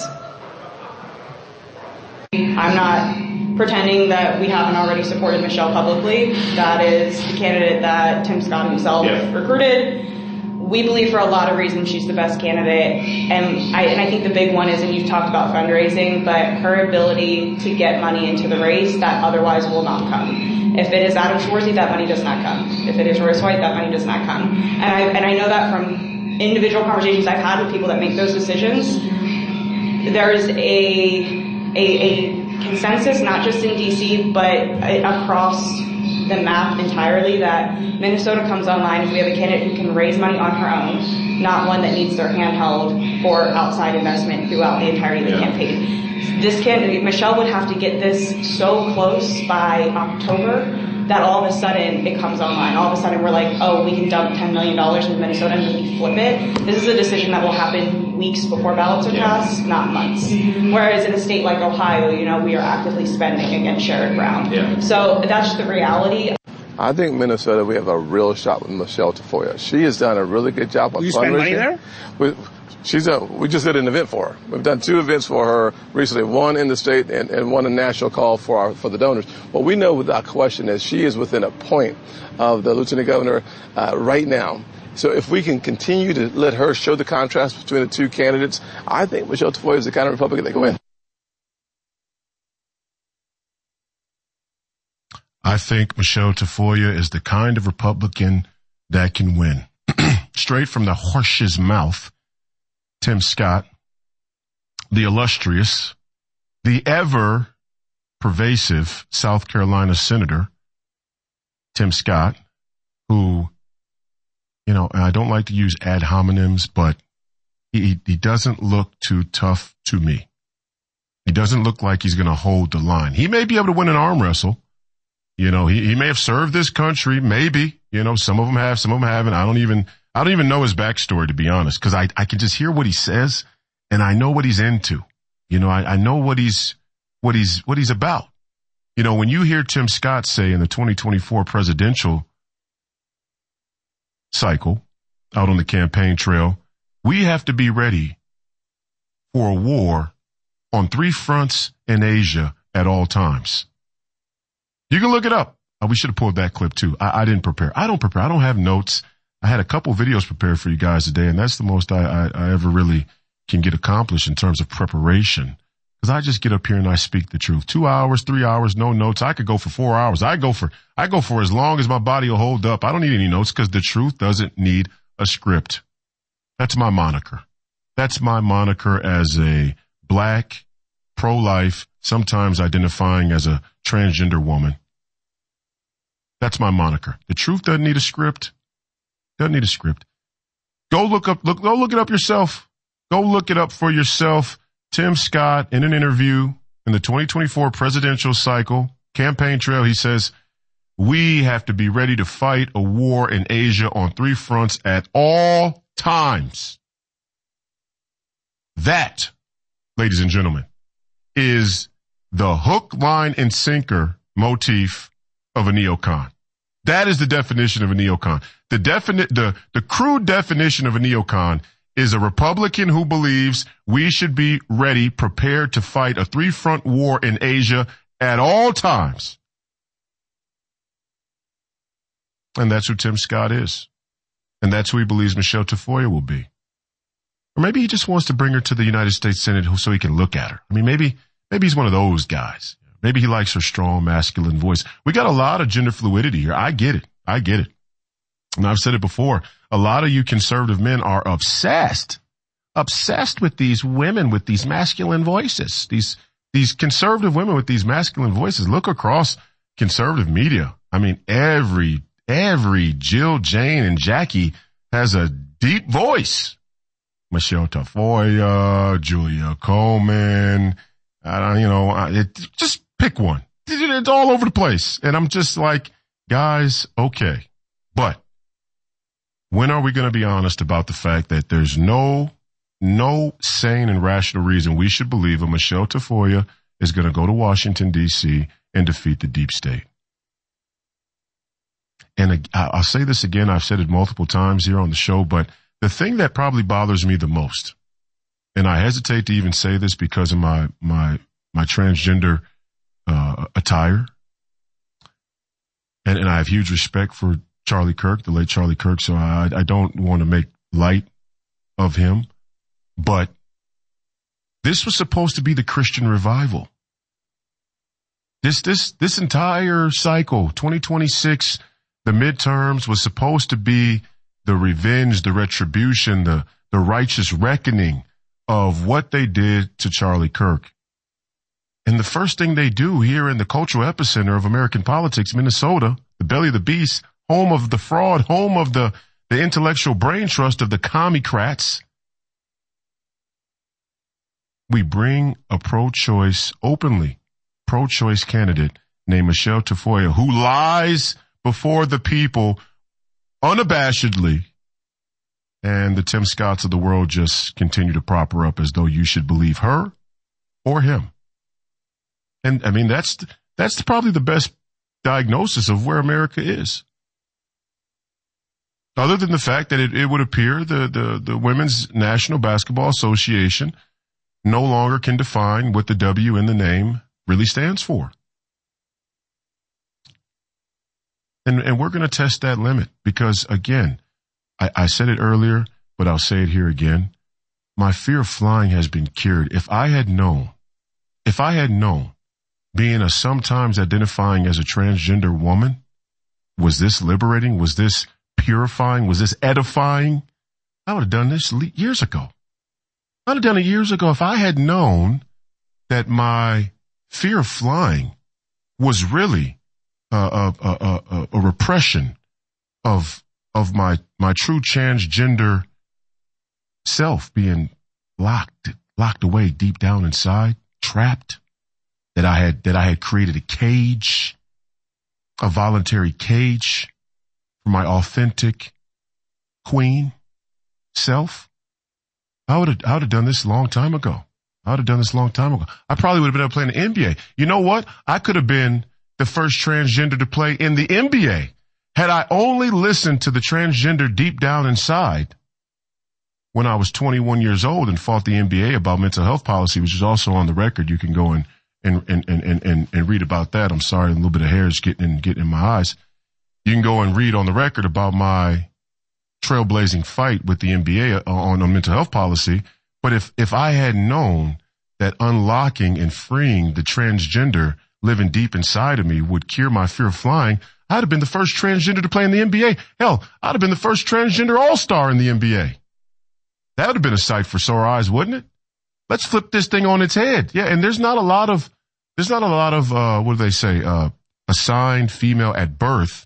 I'm not pretending that we haven't already supported Michelle publicly. That is the candidate that Tim Scott himself yeah. recruited. We believe for a lot of reasons she's the best candidate. And I, and I think the big one is, and you've talked about fundraising, but her ability to get money into the race that otherwise will not come. If it is Adam Schwarzy, that money does not come. If it is Royce White, that money does not come. And I, and I know that from individual conversations I've had with people that make those decisions. There's a, a, a consensus, not just in D C, but across the map entirely, that Minnesota comes online if we have a candidate who can raise money on her own, not one that needs their hand held for outside investment throughout the entirety of the yeah. campaign. This candidate, Michelle, would have to get this so close by October that all of a sudden it comes online. All of a sudden we're like, oh, we can dump ten million dollars into Minnesota and then we flip it. This is a decision that will happen weeks before ballots are passed, yeah. not months. Mm-hmm. Whereas in a state like Ohio, you know, we are actively spending against Sherrod Brown. Yeah. So that's the reality. I think Minnesota, we have a real shot with Michelle Tafoya. She has done a really good job of fundraising. Will you spend money there? We, she's a, we just did an event for her. We've done two events for her recently, one in the state and, and one a national call for our, for the donors. What we know without question is she is within a point of the lieutenant governor uh, right now. So if we can continue to let her show the contrast between the two candidates, I think Michelle Tafoya is the kind of Republican that can win. I think Michelle Tafoya is the kind of Republican that can win. Straight from the horse's mouth, Tim Scott, the illustrious, the ever pervasive South Carolina Senator, Tim Scott, who, you know, I don't like to use ad hominems, but he, he doesn't look too tough to me. He doesn't look like he's going to hold the line. He may be able to win an arm wrestle. You know, he, he may have served this country, maybe. You know, some of them have, some of them haven't. I don't even, I don't even know his backstory, to be honest, because I, I can just hear what he says and I know what he's into. You know, I, I know what he's, what he's, what he's about. You know, when you hear Tim Scott say in the twenty twenty-four presidential cycle out on the campaign trail, we have to be ready for a war on three fronts in Asia at all times. You can look it up. Oh, we should have pulled that clip too. I, I didn't prepare. I don't prepare. I don't have notes. I had a couple videos prepared for you guys today, and that's the most I, I, I ever really can get accomplished in terms of preparation. Because I just get up here and I speak the truth. Two hours, three hours, no notes. I could go for four hours. I go for, I go for as long as my body will hold up. I don't need any notes because the truth doesn't need a script. That's my moniker. That's my moniker as a black, pro-life, sometimes identifying as a transgender woman. That's my moniker. The truth doesn't need a script. Doesn't need a script. Go look up, look, go look it up yourself. Go look it up for yourself. Tim Scott, in an interview in the twenty twenty-four presidential cycle, campaign trail, he says, we have to be ready to fight a war in Asia on three fronts at all times. That, ladies and gentlemen, is the hook, line, and sinker motif of a neocon. That is the definition of a neocon. The definite, the, the crude definition of a neocon is a Republican who believes we should be ready, prepared to fight a three-front war in Asia at all times. And that's who Tim Scott is. And that's who he believes Michelle Tafoya will be. Or maybe he just wants to bring her to the United States Senate so he can look at her. I mean, maybe, maybe he's one of those guys. Maybe he likes her strong, masculine voice. We got a lot of gender fluidity here. I get it. I get it. And I've said it before. A lot of you conservative men are obsessed, obsessed with these women with these masculine voices. These, these conservative women with these masculine voices. Look across conservative media. I mean, every, every Jill, Jane, and Jackie has a deep voice. Michelle Tafoya, Julia Coleman, I don't, you know, it, just pick one. It's all over the place. And I'm just like, guys, okay. But when are we going to be honest about the fact that there's no, no sane and rational reason we should believe a Michelle Tafoya is going to go to Washington, D C and defeat the deep state? And I'll say this again. I've said it multiple times here on the show, but the thing that probably bothers me the most, and I hesitate to even say this because of my, my, my transgender, uh, attire. And, and I have huge respect for Charlie Kirk, the late Charlie Kirk. So I, I don't want to make light of him, but this was supposed to be the Christian revival. This, this, this entire cycle, twenty twenty-six, the midterms was supposed to be the revenge, the retribution, the, the righteous reckoning of what they did to Charlie Kirk. And the first thing they do here in the cultural epicenter of American politics, Minnesota, the belly of the beast, home of the fraud, home of the, the intellectual brain trust of the commie-crats, we bring a pro-choice, openly pro-choice candidate named Michelle Tafoya, who lies before the people unabashedly, and the Tim Scotts of the world just continue to prop her up as though you should believe her or him. And I mean, that's, that's probably the best diagnosis of where America is. Other than the fact that it, it would appear the, the, the Women's National Basketball Association no longer can define what the W in the name really stands for. And, and we're going to test that limit because, again, I, I said it earlier, but I'll say it here again. My fear of flying has been cured. If I had known, if I had known being a sometimes identifying as a transgender woman? Was this liberating? Was this purifying? Was this edifying? I would have done this years ago. I would have done it years ago if I had known that my fear of flying was really uh, a, a, a, a repression of of my my true transgender self being locked locked away deep down inside, trapped. That I had that I had created a cage, a voluntary cage for my authentic queen self. I would have I would have done this a long time ago. I would have done this a long time ago. I probably would have been able to play in the N B A. You know what? I could have been the first transgender to play in the N B A had I only listened to the transgender deep down inside when I was twenty-one years old and fought the N B A about mental health policy, which is also on the record. You can go and and and and and, and read about that. I'm sorry, a little bit of hair is getting in, getting in my eyes. You can go and read on the record about my trailblazing fight with the N B A on, on mental health policy. But if, if I had known that unlocking and freeing the transgender living deep inside of me would cure my fear of flying, I'd have been the first transgender to play in the N B A. Hell, I'd have been the first transgender all-star in the N B A. That would have been a sight for sore eyes, wouldn't it? Let's flip this thing on its head. Yeah, and there's not a lot of, there's not a lot of, uh, what do they say, uh, assigned female at birth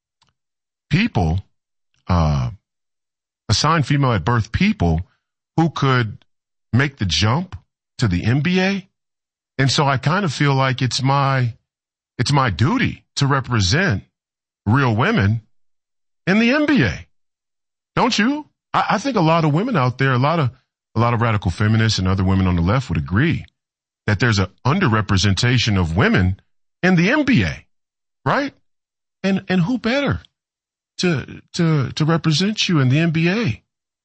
people, uh, assigned female at birth people who could make the jump to the N B A. And so I kind of feel like it's my, it's my duty to represent real women in the N B A. Don't you? I, I think a lot of women out there, a lot of, a lot of radical feminists and other women on the left would agree that there's an underrepresentation of women in the N B A, right? And, and who better to, to, to represent you in the N B A?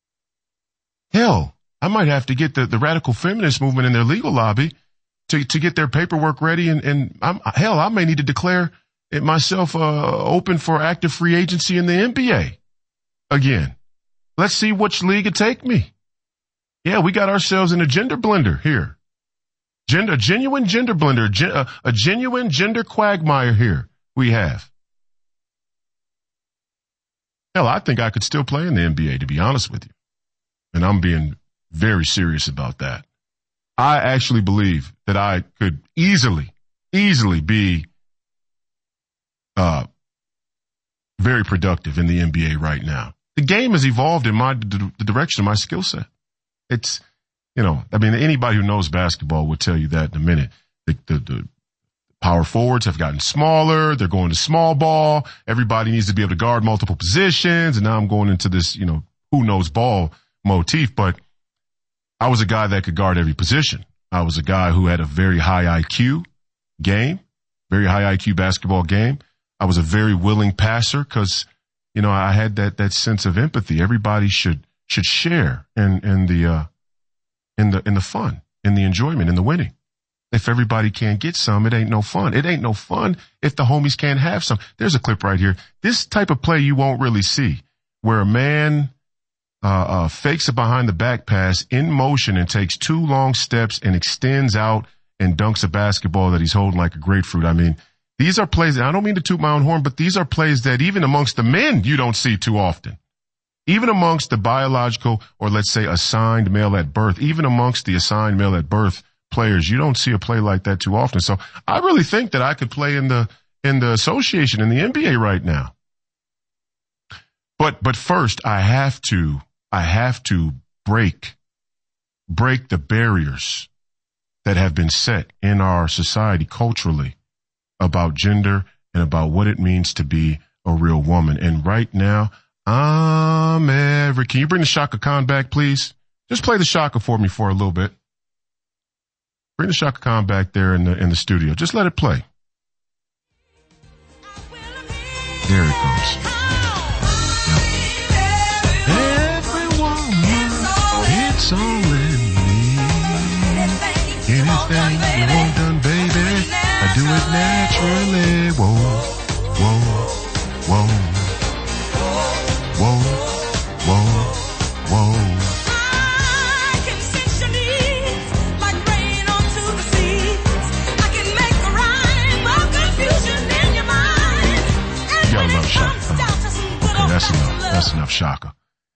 Hell, I might have to get the, the radical feminist movement in their legal lobby to, to get their paperwork ready. And, and I'm, hell, I may need to declare it myself, uh, open for active free agency in the N B A again. Let's see which league it take me. Yeah, we got ourselves in a gender blender here. Gender, a genuine gender blender, gen, a, a genuine gender quagmire here we have. Hell, I think I could still play in the N B A, to be honest with you. And I'm being very serious about that. I actually believe that I could easily, easily be uh very productive in the N B A right now. The game has evolved in my the direction of my skill set. It's, you know, I mean, anybody who knows basketball would tell you that in a minute. The, the, the power forwards have gotten smaller. They're going to small ball. Everybody needs to be able to guard multiple positions. And now I'm going into this, you know, who knows ball motif. But I was a guy that could guard every position. I was a guy who had a very high I Q game, very high I Q basketball game. I was a very willing passer because, you know, I had that, that sense of empathy. Everybody should, should share in, in the, uh, in the, in the fun, in the enjoyment, in the winning. If everybody can't get some, it ain't no fun. It ain't no fun if the homies can't have some. There's a clip right here. This type of play you won't really see, where a man, uh, uh, fakes a behind the back pass in motion and takes two long steps and extends out and dunks a basketball that he's holding like a grapefruit. I mean, these are plays, and I don't mean to toot my own horn, but these are plays that even amongst the men you don't see too often. Even amongst the biological, or let's say assigned male at birth, even amongst the assigned male at birth players, you don't see a play like that too often. So I really think that I could play in the, in the association, in the N B A right now. But, but first I have to, I have to break, break the barriers that have been set in our society culturally about gender and about what it means to be a real woman. And right now, I'm every, can you bring the Shaka Khan back, please? Just play the Shaka for me for a little bit. Bring the Shaka Khan back there in the, in the studio. Just let it play. There it goes. Yep. Every woman, it's only me. Anything you want done, baby, I do it naturally. Whoa, whoa, whoa. Whoa, whoa, whoa. I can fix your needs like rain onto the seas. I can make the right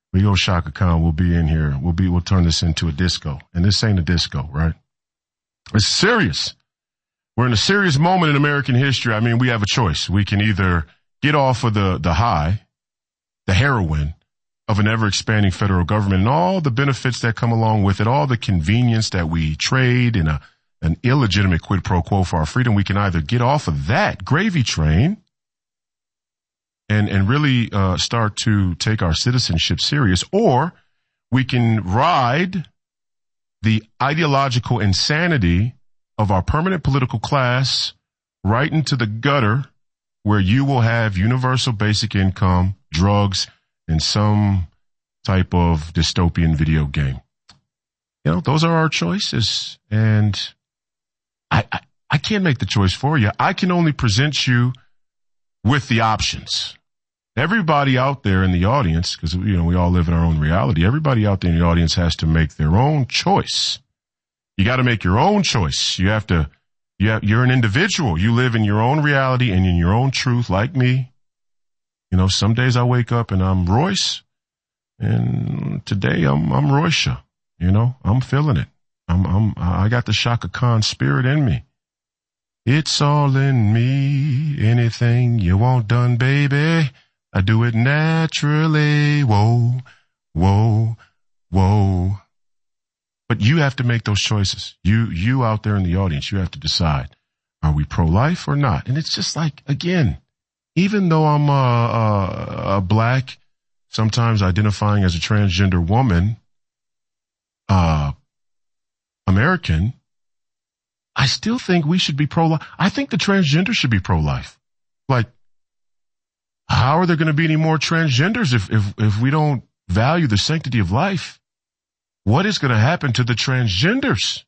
we go Shaka Khan. We'll be in here. We'll be, we'll turn this into a disco. And this ain't a disco, right? It's serious. We're in a serious moment in American history. I mean, we have a choice. We can either get off of the, the high, the heroin of an ever-expanding federal government and all the benefits that come along with it, all the convenience that we trade in a, an illegitimate quid pro quo for our freedom. We can either get off of that gravy train and, and really, uh, start to take our citizenship serious, or we can ride the ideological insanity of our permanent political class right into the gutter, where you will have universal basic income, drugs, and some type of dystopian video game. You know, those are our choices. And I, I, I can't make the choice for you. I can only present you with the options. Everybody out there in the audience, because, you know, we all live in our own reality. Everybody out there in the audience has to make their own choice. You got to make your own choice. You have to, you have, you're an individual. You live in your own reality and in your own truth, like me. You know, some days I wake up and I'm Royce, and today I'm, I'm Roysha. You know, I'm feeling it. I'm, I'm, I got the Shaka Khan spirit in me. It's all in me. Anything you want done, baby, I do it naturally. Whoa, whoa, whoa. But you have to make those choices. You, you out there in the audience, you have to decide, are we pro-life or not? And it's just like, again, even though I'm a, a, a black, sometimes identifying as a transgender woman, uh, American, I still think we should be pro-life. I think the transgender should be pro-life. Like, how are there going to be any more transgenders if, if, if we don't value the sanctity of life? What is going to happen to the transgenders?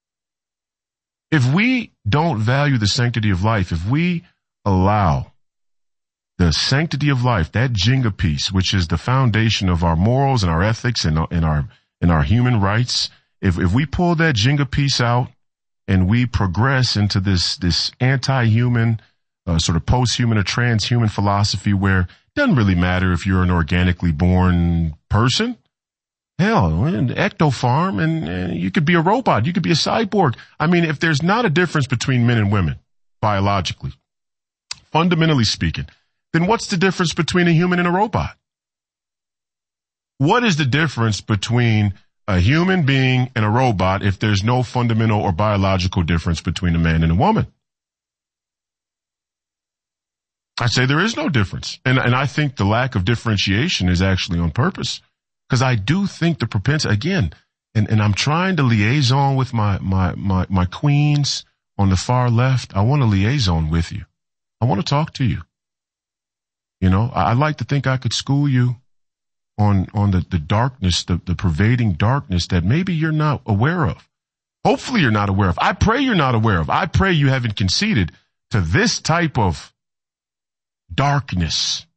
If we don't value the sanctity of life, if we allow the sanctity of life, that Jenga piece, which is the foundation of our morals and our ethics and our, and our, and our human rights, if, if we pull that Jenga piece out and we progress into this, this anti-human, uh, sort of post-human or transhuman philosophy where it doesn't really matter if you're an organically born person. Hell, an ectofarm, and, and you could be a robot. You could be a cyborg. I mean, if there's not a difference between men and women, biologically, fundamentally speaking, then what's the difference between a human and a robot? What is the difference between a human being and a robot if there's no fundamental or biological difference between a man and a woman? I say there is no difference. And, and I think the lack of differentiation is actually on purpose. Because I do think the propensity, again, and, and I'm trying to liaison with my, my, my, my queens on the far left. I want to liaison with you. I want to talk to you. You know, I, I like to think I could school you on, on the, the darkness, the, the pervading darkness that maybe you're not aware of. Hopefully you're not aware of. I pray you're not aware of. I pray you haven't conceded to this type of darkness.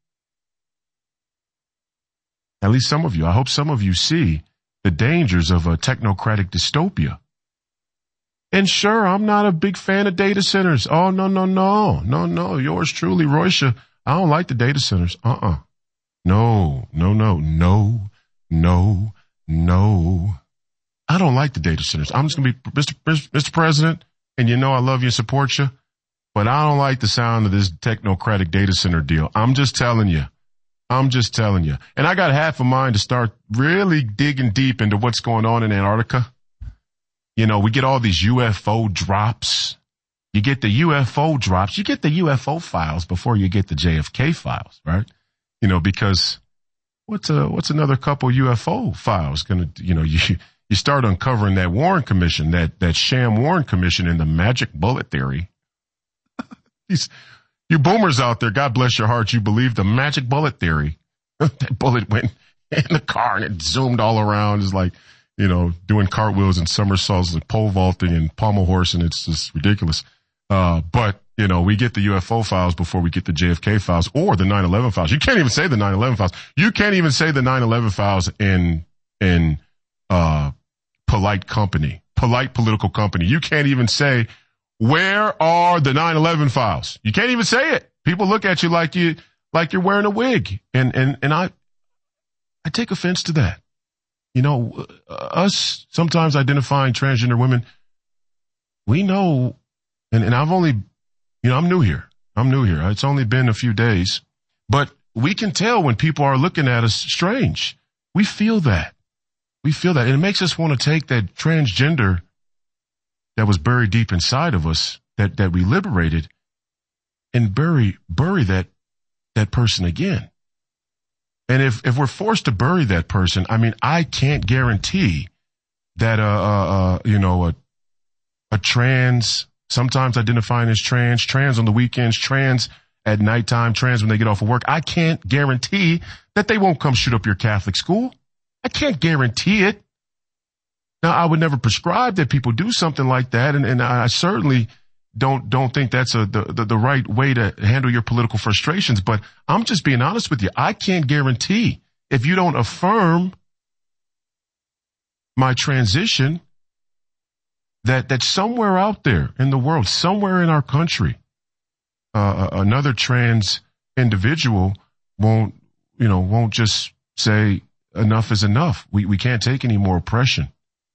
At least some of you. I hope some of you see the dangers of a technocratic dystopia. And sure, I'm not a big fan of data centers. Oh, no, no, no. No, no. Yours truly, Roysha. I don't like the data centers. Uh-uh. No, no, no, no, no, no. I don't like the data centers. I'm just going to be, Mister Mister President, and you know I love you and support you, but I don't like the sound of this technocratic data center deal. I'm just telling you. I'm just telling you. And I got half a mind to start really digging deep into what's going on in Antarctica. You know, we get all these U F O drops. You get the U F O drops. You get the U F O files before you get the J F K files, right? You know, because what's a, what's another couple U F O files gonna, you know, you, you start uncovering that Warren Commission, that, that sham Warren Commission and the magic bullet theory. These, You boomers out there, God bless your heart, you believe the magic bullet theory. That bullet went in the car and it zoomed all around. It's like, you know, doing cartwheels and somersaults and pole vaulting and pommel horse, and it's just ridiculous. Uh, but, you know, we get the U F O files before we get the J F K files or the nine eleven files. You can't even say the nine eleven files. You can't even say the nine eleven files in, in, uh, polite company, polite political company. You can't even say, where are the nine eleven files? You can't even say it. People look at you like you, like you're wearing a wig. And, and, and I, I I take offense to that. You know, uh, us sometimes identifying transgender women, we know, and, and I've only, you know, I'm new here. I'm new here. It's only been a few days, but we can tell when people are looking at us strange. We feel that. We feel that. And it makes us want to take that transgender that was buried deep inside of us, that, that we liberated, and bury, bury that, that person again. And if, if we're forced to bury that person, I mean, I can't guarantee that, uh, uh, uh you know, a, a trans, sometimes identifying as trans, trans on the weekends, trans at nighttime, trans when they get off of work, I can't guarantee that they won't come shoot up your Catholic school. I can't guarantee it. Now, I would never prescribe that people do something like that, and, and I certainly don't don't think that's a, the, the the right way to handle your political frustrations. But I'm just being honest with you. I can't guarantee if you don't affirm my transition that that somewhere out there in the world, somewhere in our country, uh, another trans individual won't, you know, won't just say enough is enough. We we can't take any more oppression.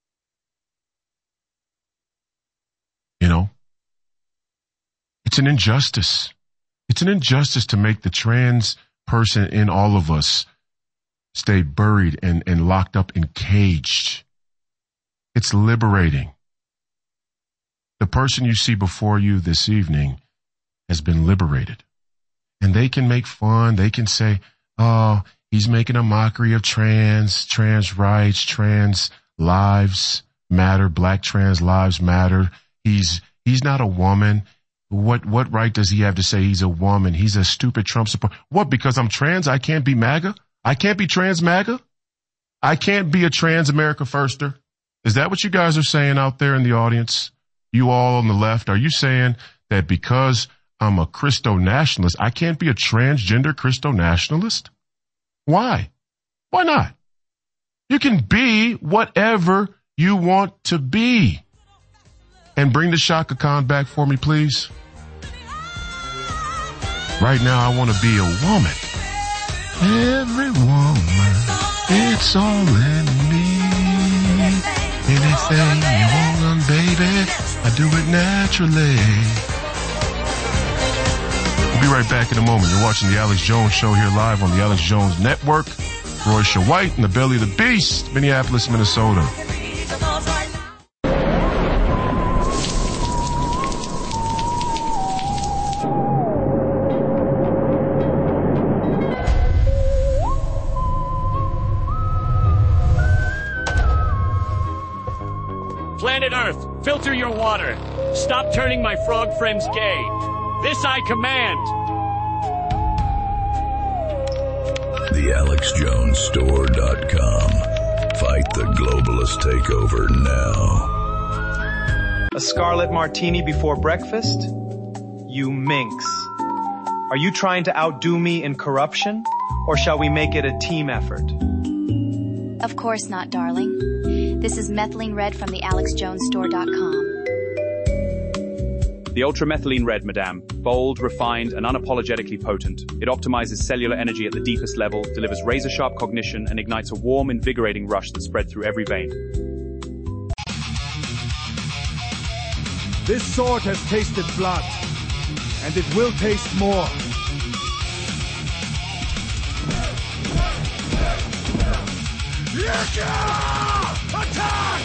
You know, it's an injustice. It's an injustice to make the trans person in all of us stay buried and, and locked up and caged. It's liberating. The person you see before you this evening has been liberated. And they can make fun. They can say, oh, he's making a mockery of trans, trans rights, trans lives matter, black trans lives matter. He's, he's not a woman. What, what right does he have to say he's a woman? He's a stupid Trump supporter. What? Because I'm trans, I can't be MAGA? I can't be trans MAGA? I can't be a trans America firster? Is that what you guys are saying out there in the audience? You all on the left, are you saying that because I'm a Christo nationalist, I can't be a transgender Christo nationalist? Why? Why not? You can be whatever you want to be. And bring the Shaka Khan back for me, please. Right now, I want to be a woman. Every woman, it's all in me. Anything you want, baby, I do it naturally. We'll be right back in a moment. You're watching the Alex Jones Show here live on the Alex Jones Network. Roysha White in the belly of the beast, Minneapolis, Minnesota. Planet Earth, filter your water. Stop turning my frog friends gay. This I command. The Alex Jones Store dot com. Fight the globalist takeover now. A scarlet martini before breakfast? You minx. Are you trying to outdo me in corruption? Or shall we make it a team effort? Of course not, darling. This is Methylene Red from the Alex Jones Store dot com. The Ultramethylene Red, madame. Bold, refined, and unapologetically potent. It optimizes cellular energy at the deepest level, delivers razor-sharp cognition, and ignites a warm, invigorating rush that spreads through every vein. This sword has tasted blood, and it will taste more. Attack!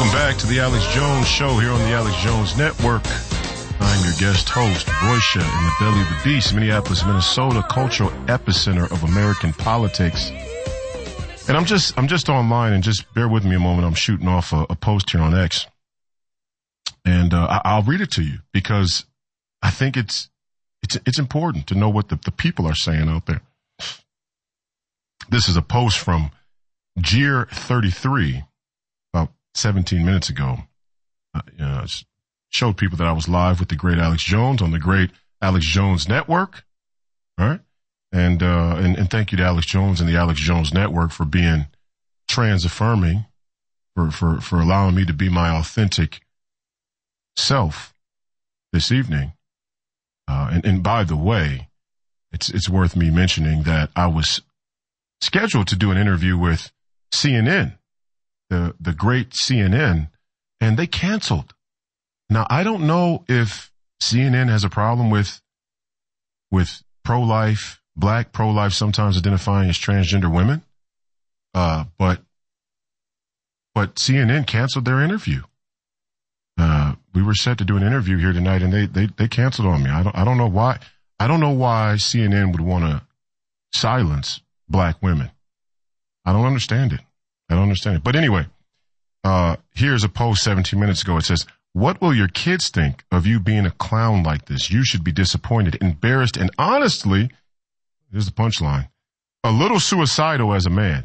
Welcome back to the Alex Jones Show here on the Alex Jones Network. I'm your guest host, Roysha, in the belly of the beast, Minneapolis, Minnesota, cultural epicenter of American politics. And I'm just, I'm just online, and just bear with me a moment. I'm shooting off a, a post here on X, and uh, I, I'll read it to you because I think it's, it's, it's important to know what the, the people are saying out there. This is a post from Jeer thirty-three about seventeen minutes ago. Uh, you know, showed people that I was live with the great Alex Jones on the great Alex Jones Network. All right. And, uh, and, and thank you to Alex Jones and the Alex Jones Network for being trans affirming, for, for, for allowing me to be my authentic self this evening. Uh, and, and by the way, it's, it's worth me mentioning that I was scheduled to do an interview with C N N, the, the great C N N, and they canceled. Now, I don't know if C N N has a problem with, with pro-life, black pro-life, sometimes identifying as transgender women. Uh, but, but C N N canceled their interview. Uh, we were set to do an interview here tonight, and they, they, they canceled on me. I don't, I don't know why. I don't know why C N N would want to silence black women. I don't understand it. I don't understand it. But anyway, uh, here's a post seventeen minutes ago. It says, "What will your kids think of you being a clown like this? You should be disappointed, embarrassed, and honestly," here's the punchline, "a little suicidal as a man."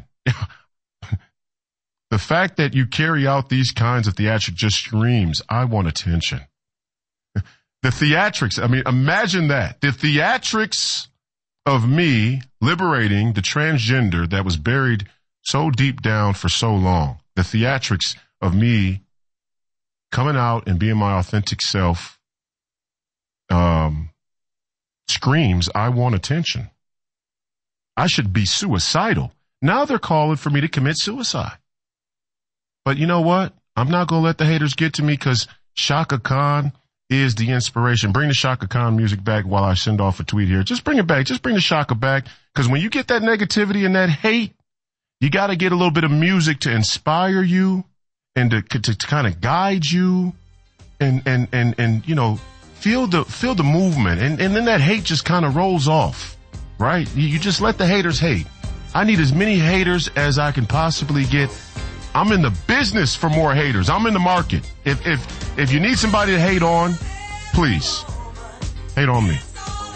The fact that you carry out these kinds of theatrics just screams, I want attention. The theatrics, I mean, imagine that. The theatrics of me liberating the transgender that was buried so deep down for so long. The theatrics of me coming out and being my authentic self um, screams, I want attention. I should be suicidal. Now they're calling for me to commit suicide. But you know what? I'm not going to let the haters get to me because Shaka Khan is the inspiration. Bring the Shaka Khan music back while I send off a tweet here. Just bring it back. Just bring the Shaka back. Because when you get that negativity and that hate, you got to get a little bit of music to inspire you and to, to, to kind of guide you and, and, and, and, you know, feel the, feel the movement. And, and then that hate just kind of rolls off, right? You, you just let the haters hate. I need as many haters as I can possibly get. I'm in the business for more haters. I'm in the market. If, if, if you need somebody to hate on, please hate on me.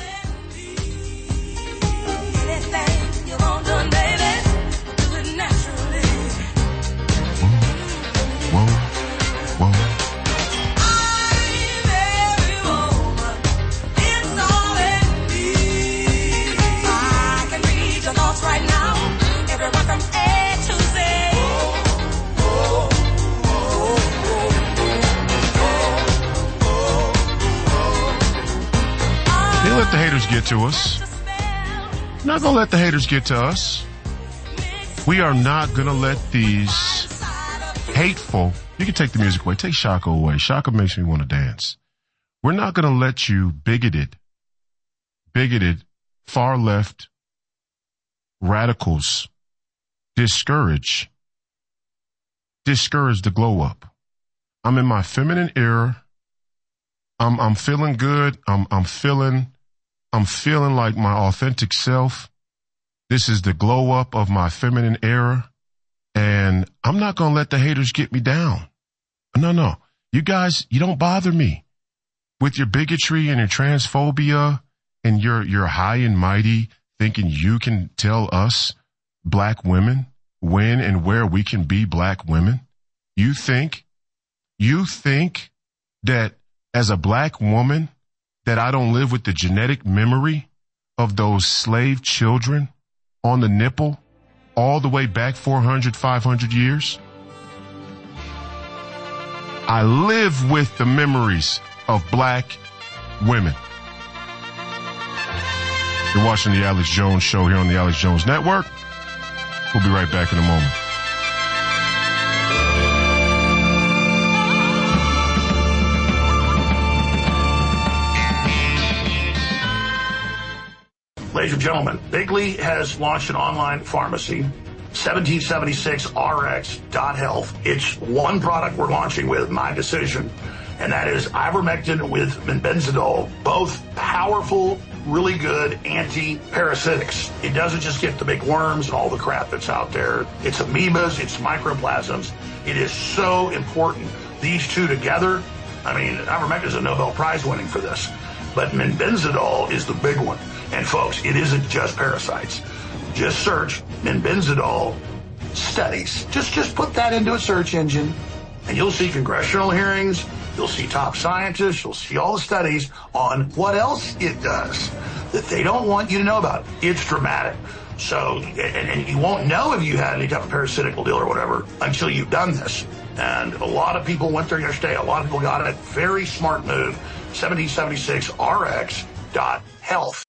Let the haters get to us. Not gonna let the haters get to us. We are not gonna let these hateful, you can take the music away, take Shaka away. Shaka makes me want to dance. We're not gonna let you bigoted, bigoted, far left radicals discourage, discourage the glow up. I'm in my feminine era. I'm, I'm feeling good. I'm, I'm feeling I'm feeling like my authentic self. This is the glow up of my feminine era. And I'm not going to let the haters get me down. No, no. You guys, you don't bother me with your bigotry and your transphobia and your, your high and mighty thinking you can tell us black women when and where we can be black women. You think, you think that as a black woman, that I don't live with the genetic memory of those slave children on the nipple all the way back four hundred, five hundred years? I live with the memories of black women. You're watching the Alex Jones Show here on the Alex Jones Network. We'll be right back in a moment. Ladies and gentlemen, Bigley has launched an online pharmacy, seventeen seventy-six R X dot health. It's one product we're launching with, my decision, and that is ivermectin with benzidol, both powerful, really good anti-parasitics. It doesn't just get the big worms and all the crap that's out there. It's amoebas, it's microplasms. It is so important. These two together, I mean, ivermectin is a Nobel Prize winning for this, but benzidol is the big one. And folks, it isn't just parasites. Just search benzidol studies. Just, just put that into a search engine and you'll see congressional hearings. You'll see top scientists. You'll see all the studies on what else it does that they don't want you to know about. It's dramatic. So, and, and you won't know if you had any type of parasitical deal or whatever until you've done this. And a lot of people went there yesterday. A lot of people got it. Very smart move. seventeen seventy-six R X dot health.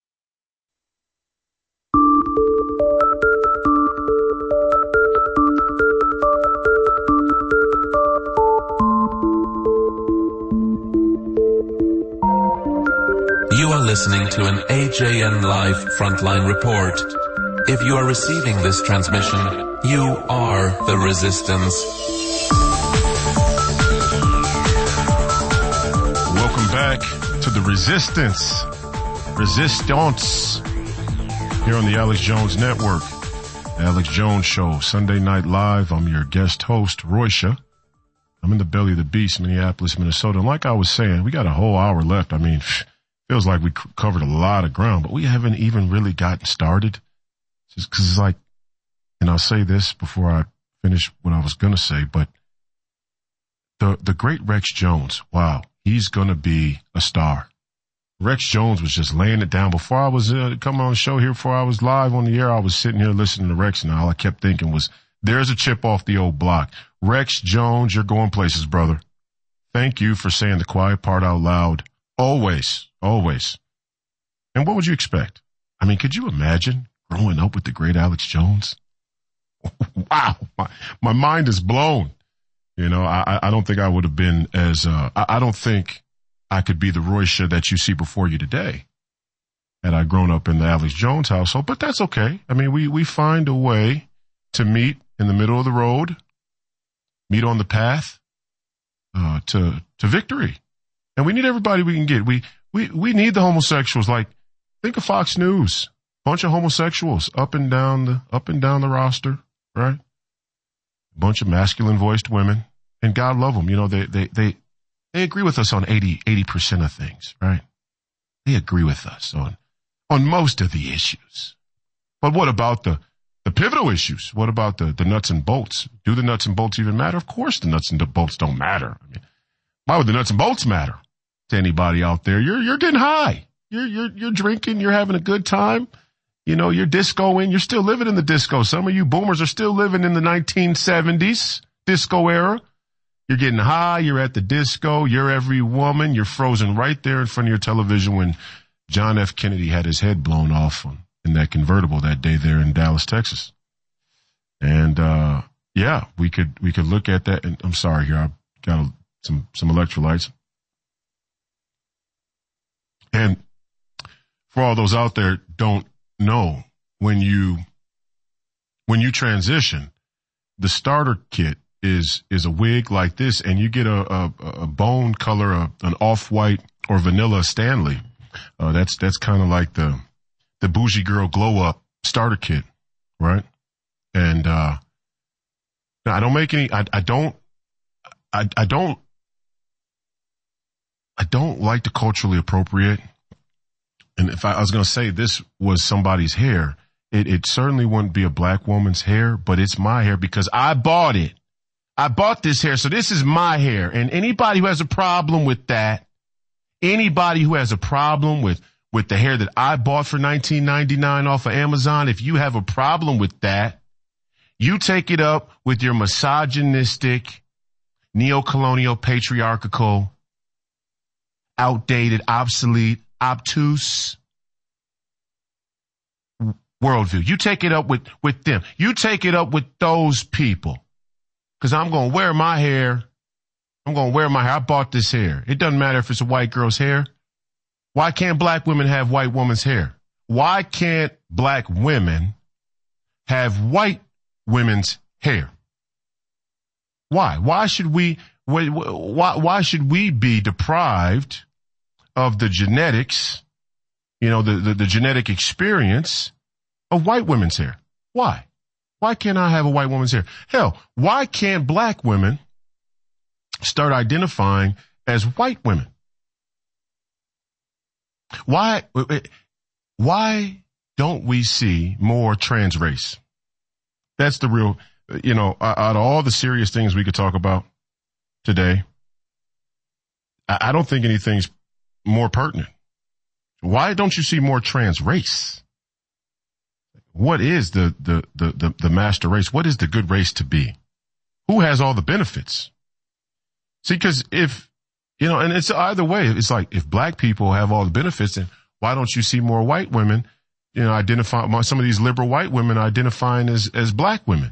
You are listening to an A J N Live Frontline Report. If you are receiving this transmission, you are the resistance. Welcome back to the Resistance. Resistance. Here on the Alex Jones Network. The Alex Jones Show, Sunday Night Live. I'm your guest host, Roysha. I'm in the belly of the beast, Minneapolis, Minnesota. And like I was saying, we got a whole hour left. I mean, feels like we covered a lot of ground, but we haven't even really gotten started. Just because it's like, and I'll say this before I finish what I was going to say, but the the great Rex Jones, wow, he's going to be a star. Rex Jones was just laying it down. Before I was uh, coming on the show here, before I was live on the air, I was sitting here listening to Rex, and all I kept thinking was, there's a chip off the old block. Rex Jones, you're going places, brother. Thank you for saying the quiet part out loud. Always, always. And what would you expect? I mean, could you imagine growing up with the great Alex Jones? Wow, my, my mind is blown. You know, I, I don't think I would have been as, uh, I, I don't think I could be the Roysha that you see before you today had I grown up in the Alex Jones household, but that's okay. I mean, we, we find a way to meet in the middle of the road, meet on the path, uh, to, to victory. And we need everybody we can get. We, we, we need the homosexuals. Like, think of Fox News. Bunch of homosexuals up and down the, up and down the roster, right? Bunch of masculine voiced women, and God love them. You know, they, they, they, they agree with us on eighty, eighty percent of things, right? They agree with us on, on most of the issues. But what about the, the pivotal issues? What about the, the nuts and bolts? Do the nuts and bolts even matter? Of course the nuts and the bolts don't matter. I mean, why would the nuts and bolts matter to anybody out there? You're, you're getting high. You're, you're, you're drinking. You're having a good time. You know, you're discoing. You're still living in the disco. Some of you boomers are still living in the nineteen seventies disco era. You're getting high. You're at the disco. You're every woman. You're frozen right there in front of your television when John F. Kennedy had his head blown off on, in that convertible that day there in Dallas, Texas. And, uh, yeah, we could, we could look at that. And I'm sorry here. I've got a, some, some electrolytes. And for all those out there don't know, when you, when you transition, the starter kit is, is a wig like this, and you get a, a, a bone color, a, an off-white or vanilla Stanley. Uh, that's, that's kind of like the, the bougie girl glow up starter kit, right? And, uh, I don't make any, I, I don't, I, I don't, I don't like to culturally appropriate. And if I, I was going to say this was somebody's hair, it, it certainly wouldn't be a black woman's hair, but it's my hair because I bought it. I bought this hair, so this is my hair. And anybody who has a problem with that, anybody who has a problem with, with the hair that I bought for nineteen ninety-nine off of Amazon, if you have a problem with that, you take it up with your misogynistic, neo-colonial, patriarchal, outdated, obsolete, obtuse worldview. You take it up with, with them. You take it up with those people. Because I'm going to wear my hair. I'm going to wear my hair. I bought this hair. It doesn't matter if it's a white girl's hair. Why can't black women have white woman's hair? Why can't black women have white women's hair? Why? Why should we, why, why should we be deprived of the genetics, you know, the, the, the genetic experience of white women's hair? Why? Why can't I have a white woman's hair? Hell, why can't black women start identifying as white women? Why, why don't we see more trans race? That's the real, you know, out of all the serious things we could talk about today, I don't think anything's more pertinent. Why don't you see more trans race? What is the, the, the, the, the master race? What is the good race to be? Who has all the benefits? See, because if, you know, and it's either way, it's like if black people have all the benefits, then why don't you see more white women, you know, identify, some of these liberal white women identifying as, as black women?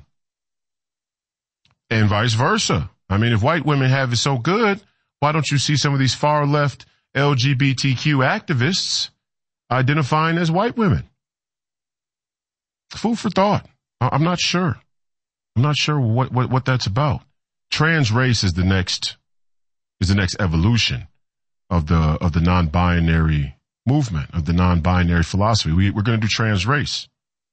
And vice versa. I mean, if white women have it so good, why don't you see some of these far left L G B T Q activists identifying as white women? Food for thought. I'm not sure. I'm not sure what, what, what that's about. Trans race is the next, is the next evolution of the, of the non-binary movement, of the non-binary philosophy. We, we're going to do trans race.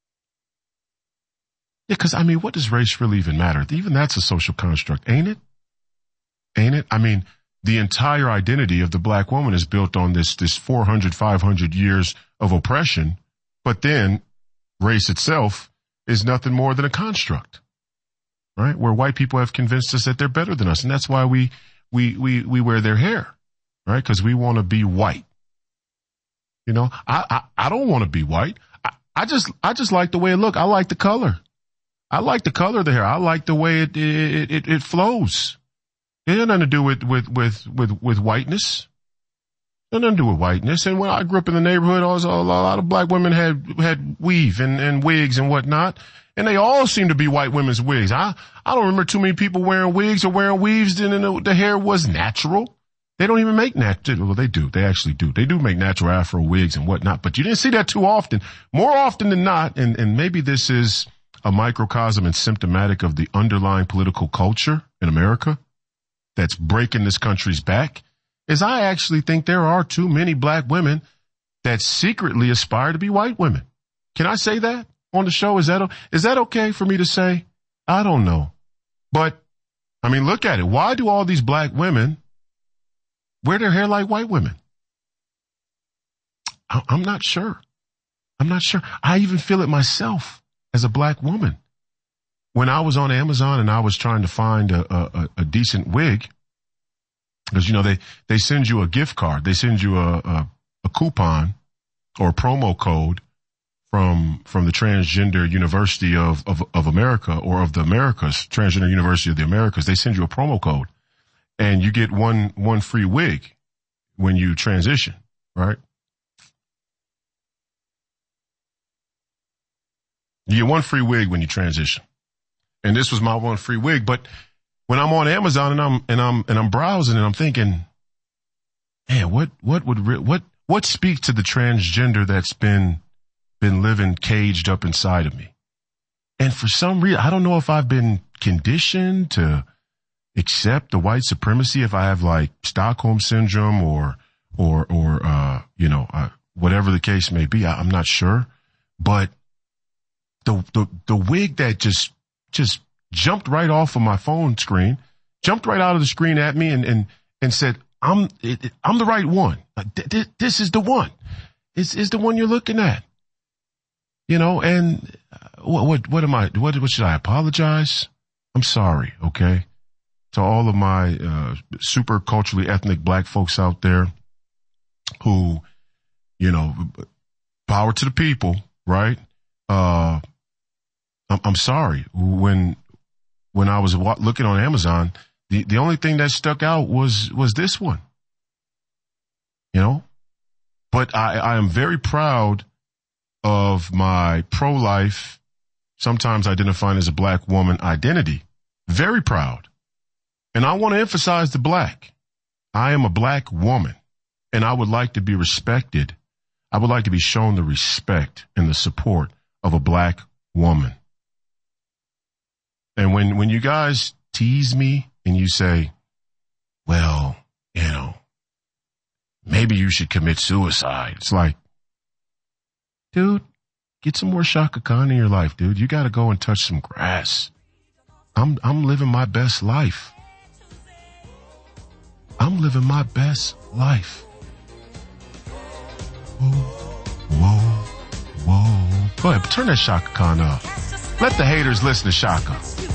Yeah, because, I mean, what does race really even matter? Even that's a social construct, ain't it? Ain't it? I mean, the entire identity of the black woman is built on this, this four hundred, five hundred years of oppression, but then race itself is nothing more than a construct, right? Where white people have convinced us that they're better than us. And that's why we, we, we, we wear their hair, right? Because we want to be white. You know, I, I, I don't want to be white. I, I just, I just like the way it look. I like the color. I like the color of the hair. I like the way it, it, it, it flows. It had nothing to do with, with, with, with, with whiteness. It had nothing to do with whiteness. And when I grew up in the neighborhood, also, a lot of black women had, had weave and, and wigs and whatnot. And they all seem to be white women's wigs. I, I don't remember too many people wearing wigs or wearing weaves and the, the hair was natural. They don't even make natural, well, they do. They actually do. They do make natural afro wigs and whatnot, but you didn't see that too often. More often than not, and, and maybe this is a microcosm and symptomatic of the underlying political culture in America that's breaking this country's back, is I actually think there are too many black women that secretly aspire to be white women. Can I say that on the show? Is that, is that okay for me to say? I don't know. But, I mean, look at it. Why do all these black women wear their hair like white women? I, I'm not sure. I'm not sure. I even feel it myself as a black woman. When I was on Amazon and I was trying to find a, a, a decent wig, because, you know, they, they send you a gift card. They send you a, a, a coupon or a promo code from, from the Transgender University of, of, of America, or of the Americas, Transgender University of the Americas. They send you a promo code and you get one, one free wig when you transition, right? You get one free wig when you transition. And this was my one free wig, but when I'm on Amazon and I'm, and I'm, and I'm browsing and I'm thinking, man, what, what would, re- what, what speaks to the transgender that's been, been living caged up inside of me? And for some reason, I don't know if I've been conditioned to accept the white supremacy, if I have like Stockholm syndrome or, or, or, uh, you know, uh, whatever the case may be. I, I'm not sure, but the, the, the wig that just, just jumped right off of my phone screen, jumped right out of the screen at me and, and, and said, I'm, it, I'm the right one. This is the one. This is the one you're looking at. You know, and what, what, what am I, what, what should I apologize? I'm sorry. Okay. To all of my, uh, super culturally ethnic black folks out there who, you know, power to the people, right? Uh, I'm sorry. When, when I was looking on Amazon, the, the only thing that stuck out was, was this one, you know, but I, I am very proud of my pro-life, sometimes identifying as a black woman identity. Very proud. And I want to emphasize the black. I am a black woman and I would like to be respected. I would like to be shown the respect and the support of a black woman. And when, when you guys tease me and you say, well, you know, maybe you should commit suicide. It's like, dude, get some more Shaka Khan in your life, dude. You got to go and touch some grass. I'm, I'm living my best life. I'm living my best life. Whoa, whoa, whoa. Go ahead, turn that Shaka Khan up. Let the haters listen to Shaka.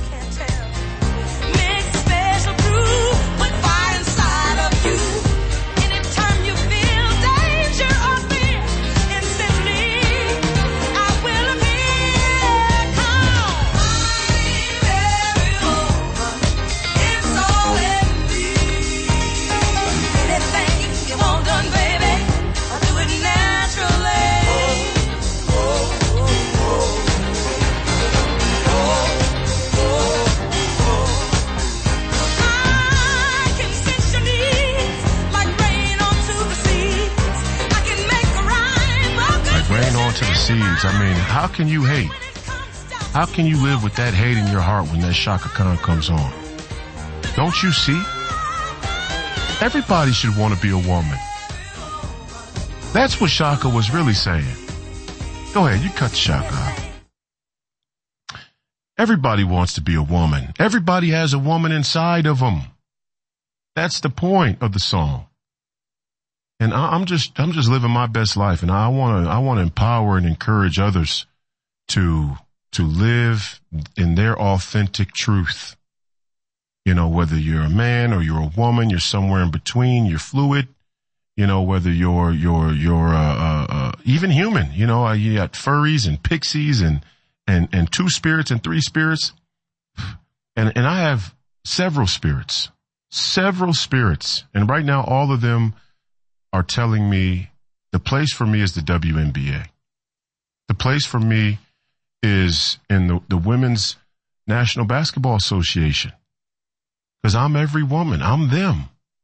Seeds. I mean, how can you hate? How can you live with that hate in your heart when that Shaka Khan comes on? Don't you see? Everybody should want to be a woman. That's what Shaka was really saying. Go ahead, you cut the Shaka out. Everybody wants to be a woman. Everybody has a woman inside of them. That's the point of the song. And I'm just, I'm just living my best life. And I want to, I want to empower and encourage others to, to live in their authentic truth. You know, whether you're a man or you're a woman, you're somewhere in between, you're fluid, you know, whether you're, you're, you're, uh, uh, uh even human, you know, uh, you got furries and pixies and, and, and two spirits and three spirits. And, and I have several spirits, several spirits. And right now, all of them are telling me the place for me is the W N B A. The place for me is in the, the Women's National Basketball Association. Because I'm every woman. I'm them.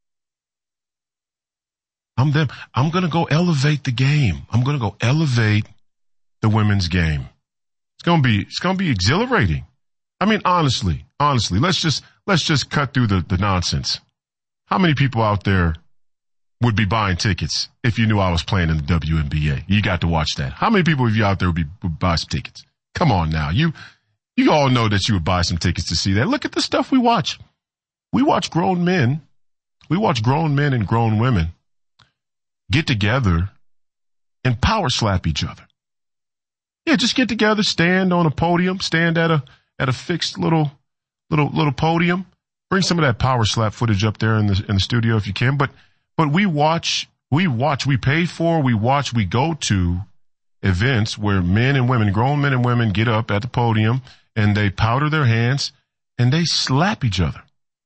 I'm them. I'm going to go elevate the game. I'm going to go elevate the women's game. It's going to be, it's going to be exhilarating. I mean, honestly, honestly, let's just, let's just cut through the, the nonsense. How many people out there would be buying tickets if you knew I was playing in the W N B A? You got to watch that. How many people of you out there would, be, would buy some tickets? Come on now. You, you all know that you would buy some tickets to see that. Look at the stuff we watch. We watch grown men. We watch grown men and grown women get together and power slap each other. Yeah, just get together, stand on a podium, stand at a, at a fixed little, little, little podium. Bring some of that power slap footage up there in the, in the studio if you can. But, But we watch, we watch, we pay for, we watch, we go to events where men and women, grown men and women get up at the podium and they powder their hands and they slap each other.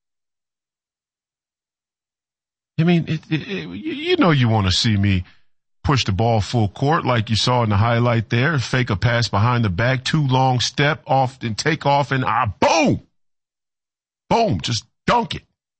I mean, it, it, it, you know you want to see me push the ball full court like you saw in the highlight there, fake a pass behind the back, too long, step off and take off and ah, boom, boom, just dunk it.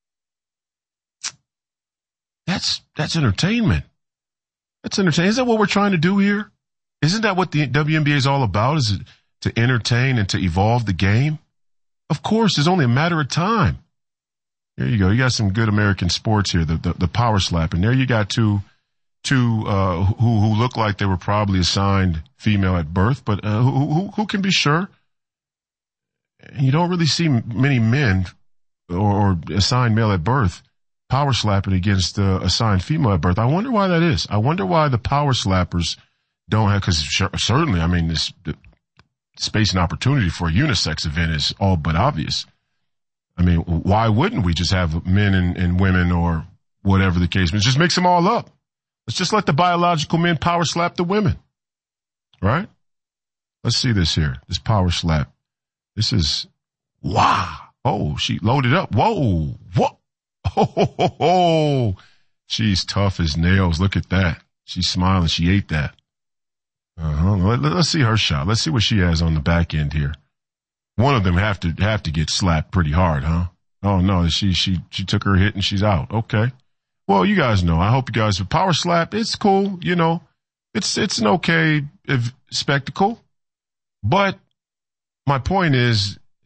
That's, that's entertainment. That's entertainment. Is that what we're trying to do here? Isn't that what the W N B A is all about? Is it to entertain and to evolve the game? Of course, it's only a matter of time. There you go. You got some good American sports here, the, the, the power slap. And there you got two, two, uh, who, who look like they were probably assigned female at birth, but, uh, who, who, who can be sure? And you don't really see many men or, or assigned male at birth power slapping against uh, assigned female at birth. I wonder why that is. I wonder why the power slappers don't have, cause sure, certainly, I mean, this the space and opportunity for a unisex event is all but obvious. I mean, why wouldn't we just have men and, and women or whatever the case may be? Just mix them all up. Let's just let the biological men power slap the women. Right? Let's see this here. This power slap. This is, wow. Oh, she loaded up. Whoa. Whoa. Oh, ho, ho, ho. She's tough as nails. Look at that. She's smiling. She ate that. Uh-huh. Let, let's see her shot. Let's see what she has on the back end here. One of them have to have to get slapped pretty hard, huh? Oh no, she she she took her hit and she's out. Okay. Well, you guys know. I hope you guys power slap. It's cool, you know. It's it's an okay spectacle. But my point is,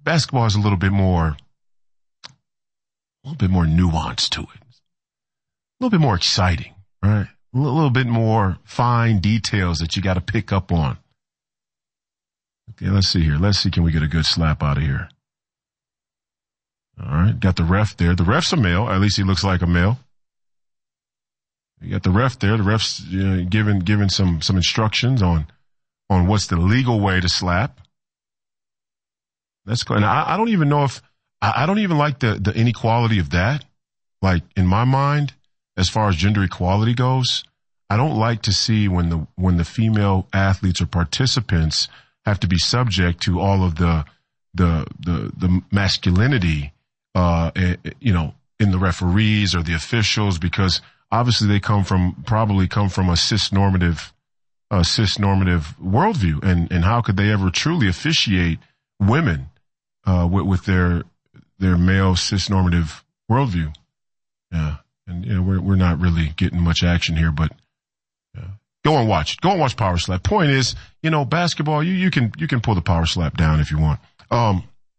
basketball has a little bit more, a little bit more nuance to it. A little bit more exciting, right? A little bit more fine details that you got to pick up on. Okay, let's see here. Let's see, can we get a good slap out of here? All right, got the ref there. The ref's a male. At least he looks like a male. You got the ref there. The ref's you know, giving giving some some instructions on on what's the legal way to slap. That's cool. And I, I don't even know if I, I don't even like the the inequality of that. Like in my mind, as far as gender equality goes, I don't like to see when the when the female athletes or participants have to be subject to all of the the the the masculinity, uh, you know, in the referees or the officials, because obviously they come from probably come from a cis-normative, uh, cis-normative worldview, and and how could they ever truly officiate women uh, with, with their their male cis-normative worldview? Yeah, and you know we're we're not really getting much action here, but. Yeah. Go and watch. Go and watch Power Slap. Point is, you know, basketball, you, you can, you can pull the Power Slap down if you want. Um,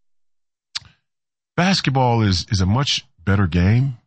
basketball is, is a much better game.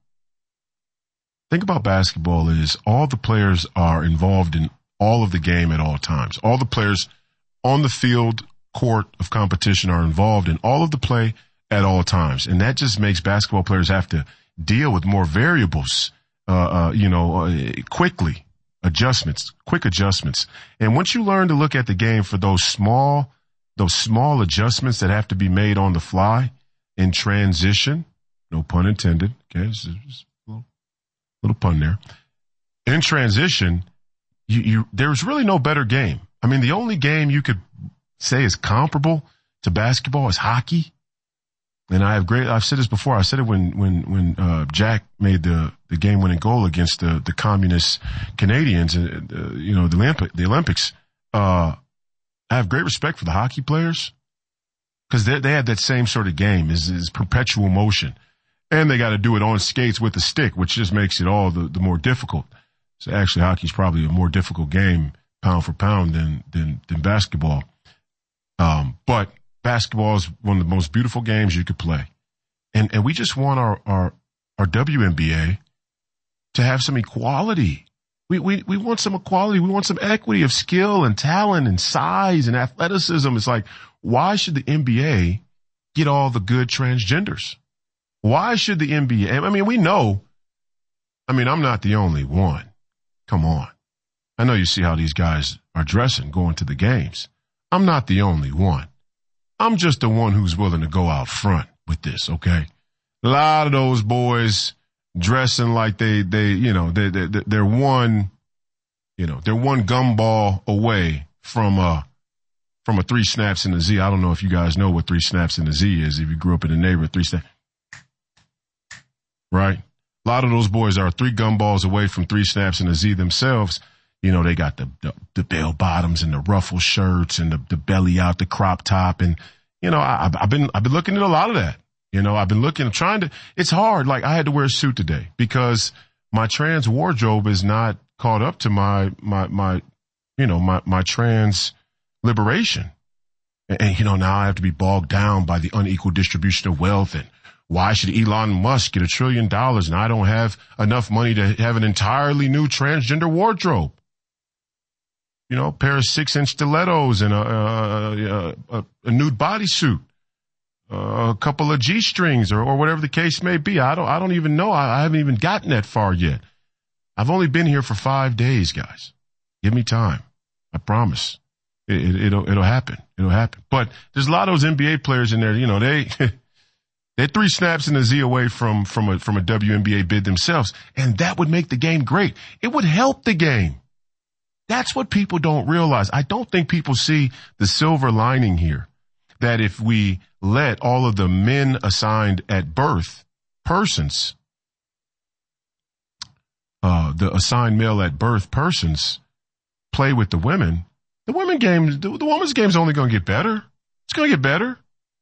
Think about basketball is all the players are involved in all of the game at all times. All the players on the field, court of competition are involved in all of the play at all times. And that just makes basketball players have to deal with more variables, uh, uh, you know, uh, quickly. Adjustments, quick adjustments. And once you learn to look at the game for those small, those small adjustments that have to be made on the fly in transition, no pun intended. Okay. Just a little, little pun there. In transition, you, you, there's really no better game. I mean, the only game you could say is comparable to basketball is hockey. And I have great, I've said this before. I said it when, when, when, uh, Jack made the, the game winning goal against the, the communist Canadians, uh, uh, you know, the Olympic, the Olympics. Uh, I have great respect for the hockey players because they, they have that same sort of game is, is perpetual motion, and they got to do it on skates with a stick, which just makes it all the, the more difficult. So actually hockey's probably a more difficult game pound for pound than, than, than basketball. Um, but, basketball is one of the most beautiful games you could play. And and we just want our, our, our W N B A to have some equality. We, we, we want some equality. We want some equity of skill and talent and size and athleticism. It's like, why should the N B A get all the good transgenders? Why should the N B A? I mean, we know, I mean, I'm not the only one. Come on. I know you see how these guys are dressing going to the games. I'm not the only one. I'm just the one who's willing to go out front with this, okay? A lot of those boys dressing like they, they, you know, they, they, they're one, you know, they're one gumball away from a, from a three snaps in the Z. I don't know if you guys know what three snaps in the Z is. If you grew up in the neighborhood, three snaps, right? A lot of those boys are three gumballs away from three snaps in the Z themselves. You know, they got the, the, the bell bottoms and the ruffle shirts and the, the belly out, the crop top. And, you know, I, I've been, I've been looking at a lot of that. You know, I've been looking, trying to, it's hard. Like I had to wear a suit today because my trans wardrobe is not caught up to my, my, my, you know, my, my trans liberation. And, and, you know, now I have to be bogged down by the unequal distribution of wealth. And why should Elon Musk get a trillion dollars and I don't have enough money to have an entirely new transgender wardrobe? You know, a pair of six-inch stilettos and a, a, a, a nude bodysuit, uh, a couple of G-strings, or, or whatever the case may be. I don't, I don't even know. I, I haven't even gotten that far yet. I've only been here for five days, guys. Give me time. I promise. It, it, it'll, it'll happen. It'll happen. But there's a lot of those N B A players in there. You know, they, they're three snaps in the Z away from, from a, from a W N B A bid themselves, and that would make the game great. It would help the game. That's what people don't realize. I don't think people see the silver lining here, that if we let all of the men assigned at birth persons, uh, the assigned male at birth persons play with the women, the women game, the, the women's game is only going to get better. It's going to get better.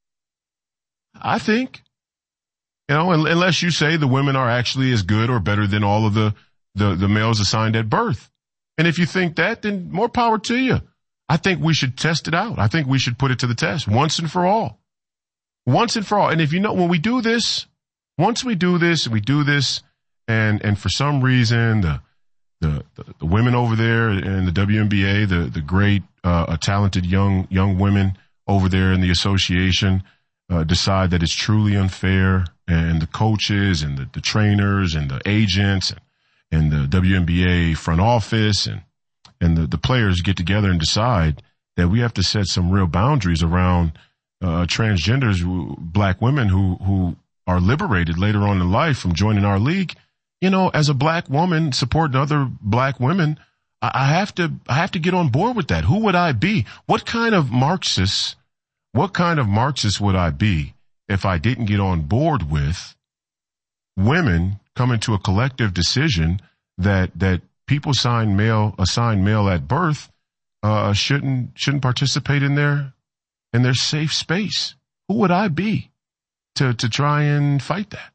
I think, you know, unless you say the women are actually as good or better than all of the, the, the males assigned at birth. And if you think that, then more power to you. I think we should test it out. I think we should put it to the test once and for all. Once and for all. And if you know, when we do this, once we do this, we do this, and, and for some reason, the, the, the, the women over there in the W N B A, the, the great, uh, talented young, young women over there in the association, uh, decide that it's truly unfair, and the coaches and the, the trainers and the agents and, and the W N B A front office and, and the, the players get together and decide that we have to set some real boundaries around, uh, transgenders, black women who, who are liberated later on in life from joining our league. You know, as a black woman supporting other black women, I, I have to, I have to get on board with that. Who would I be? What kind of Marxist, what kind of Marxist would I be if I didn't get on board with women coming to a collective decision that, that people sign male, assigned male at birth, uh, shouldn't, shouldn't participate in their, in their safe space? Who would I be to, to try and fight that?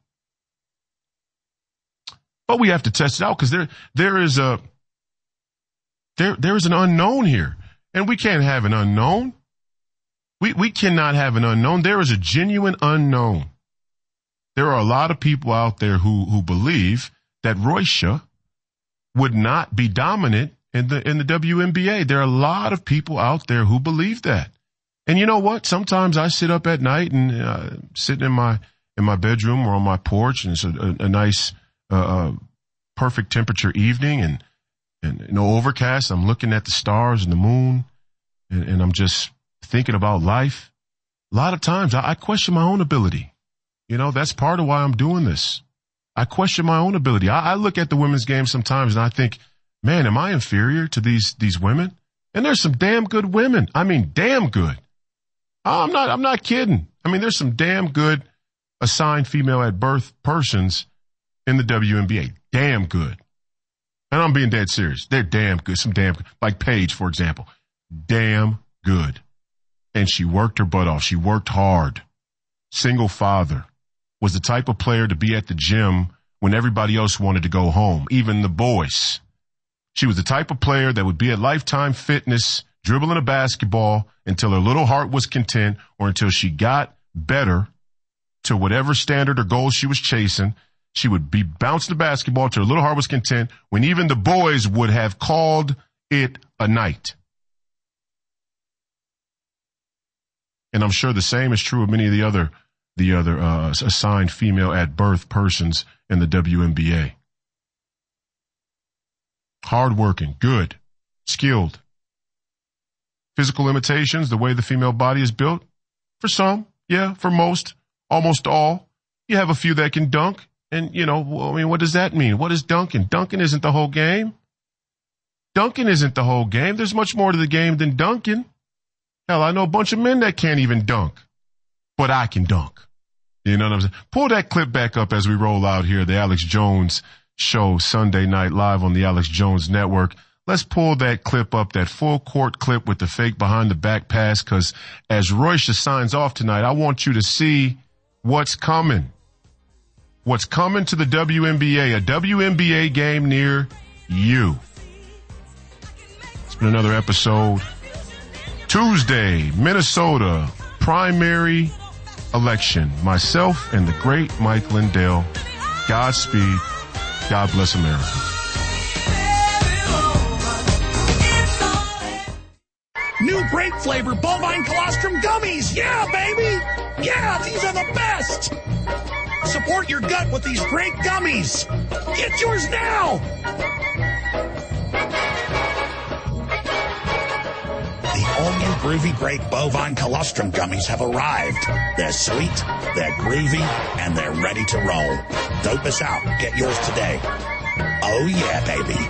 But we have to test it out, because there, there is a, there, there is an unknown here, and we can't have an unknown. We, we cannot have an unknown. There is a genuine unknown. There are a lot of people out there who, who believe that Roysha would not be dominant in the, in the W N B A. There are a lot of people out there who believe that. And you know what? Sometimes I sit up at night and, uh, sitting in my, in my bedroom or on my porch, and it's a, a, a nice, uh, perfect temperature evening, and, and, you know, overcast. I'm looking at the stars and the moon, and, and I'm just thinking about life. A lot of times I, I question my own ability. You know, that's part of why I'm doing this. I question my own ability. I, I look at the women's game sometimes and I think, man, am I inferior to these, these women? And there's some damn good women. I mean, damn good. I'm not, I'm not kidding. I mean, there's some damn good assigned female at birth persons in the W N B A. Damn good. And I'm being dead serious. They're damn good. Some damn good. Like Paige, for example. Damn good. And she worked her butt off. She worked hard. Single father. Was the type of player to be at the gym when everybody else wanted to go home, even the boys. She was the type of player that would be at Lifetime Fitness, dribbling a basketball until her little heart was content, or until she got better to whatever standard or goal she was chasing. She would be bouncing the basketball till her little heart was content, when even the boys would have called it a night. And I'm sure the same is true of many of the other the other uh, assigned female at birth persons in the W N B A. Hardworking, good, skilled. Physical limitations, the way the female body is built. For some, yeah, for most, almost all. You have a few that can dunk. And, you know, I mean, what does that mean? What is dunking? Dunking isn't the whole game. Dunking isn't the whole game. There's much more to the game than dunking. Hell, I know a bunch of men that can't even dunk. But I can dunk. You know what I'm saying? Pull that clip back up as we roll out here, the Alex Jones Show, Sunday night live on the Alex Jones Network. Let's pull that clip up, that full court clip with the fake behind the back pass, because as Roysha signs off tonight, I want you to see what's coming. What's coming to the W N B A, a W N B A game near you. It's been another episode. Tuesday, Minnesota primary election. Myself and the great Mike Lindell. Godspeed. God bless America. New grape flavor bovine colostrum gummies. Yeah, baby. Yeah, these are the best. Support your gut with these great gummies. Get yours now. The all-new Groovy Grape Bovine Colostrum Gummies have arrived. They're sweet, they're groovy, and they're ready to roll. Don't miss out. Get yours today. Oh yeah, baby.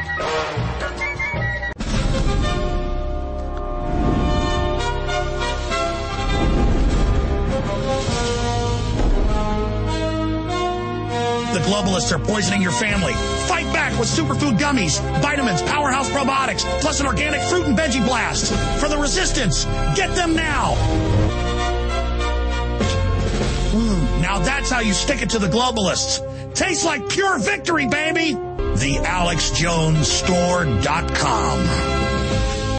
The globalists are poisoning your family. Fight back with superfood gummies, vitamins, powerhouse probiotics, plus an organic fruit and veggie blast. For the resistance, get them now. Mm, now that's how you stick it to the globalists. Tastes like pure victory, baby. The Alex Jones Store dot com.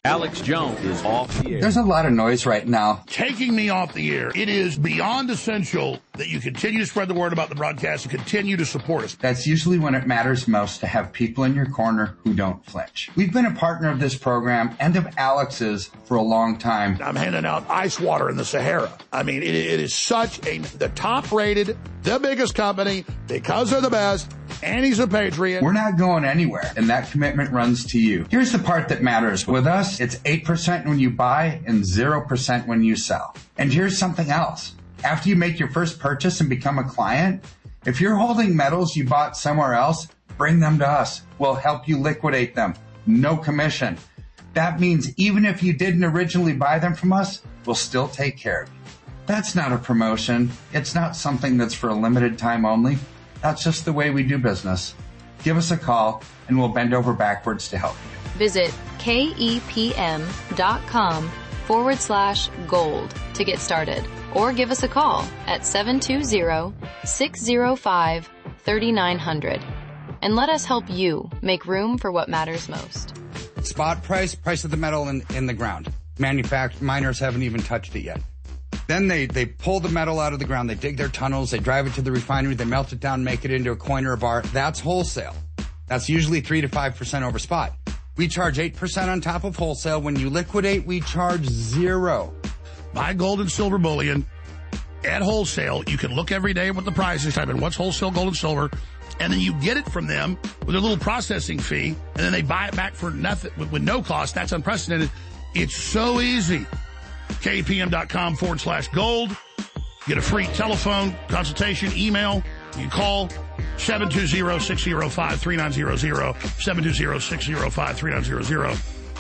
Alex Jones is off the air. There's a lot of noise right now. Taking me off the air. It is beyond essential that you continue to spread the word about the broadcast and continue to support us. That's usually when it matters most to have people in your corner who don't flinch. We've been a partner of this program and of Alex's for a long time. I'm handing out ice water in the Sahara. I mean, it, it is such a, the top rated, the biggest company, because they're the best, and he's a patriot. We're not going anywhere, and that commitment runs to you. Here's the part that matters. With us, it's eight percent when you buy and zero percent when you sell. And here's something else. After you make your first purchase and become a client, if you're holding metals you bought somewhere else, bring them to us. We'll help you liquidate them. No commission. That means even if you didn't originally buy them from us, we'll still take care of you. That's not a promotion. It's not something that's for a limited time only. That's just the way we do business. Give us a call and we'll bend over backwards to help you. Visit kepm.com forward slash gold to get started, or give us a call at seven two zero, six zero five, three nine zero zero and let us help you make room for what matters most. Spot price, price of the metal in, in the ground. Manufact miners haven't even touched it yet. Then they, they pull the metal out of the ground, they dig their tunnels, they drive it to the refinery, they melt it down, make it into a coin or a bar. That's wholesale. That's usually three to five percent over spot. We charge eight percent on top of wholesale. When you liquidate, we charge zero. Buy gold and silver bullion at wholesale. You can look every day at what the price is, type in what's wholesale gold and silver, and then you get it from them with a little processing fee, and then they buy it back for nothing, with, with no cost. That's unprecedented. It's so easy. kpm.com forward slash gold. Get a free telephone consultation, email. You call seven two zero, six zero five, three nine zero zero, seven two zero, six zero five, three nine zero zero.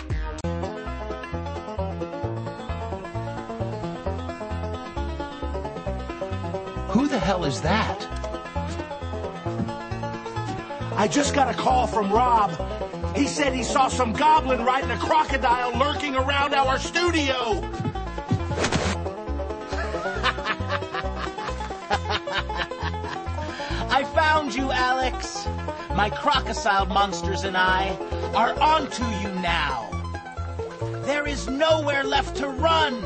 Who the hell is that? I just got a call from Rob. He said he saw some goblin riding a crocodile lurking around our studio. I found you, Alex. My crocodile monsters and I are onto you now. There is nowhere left to run.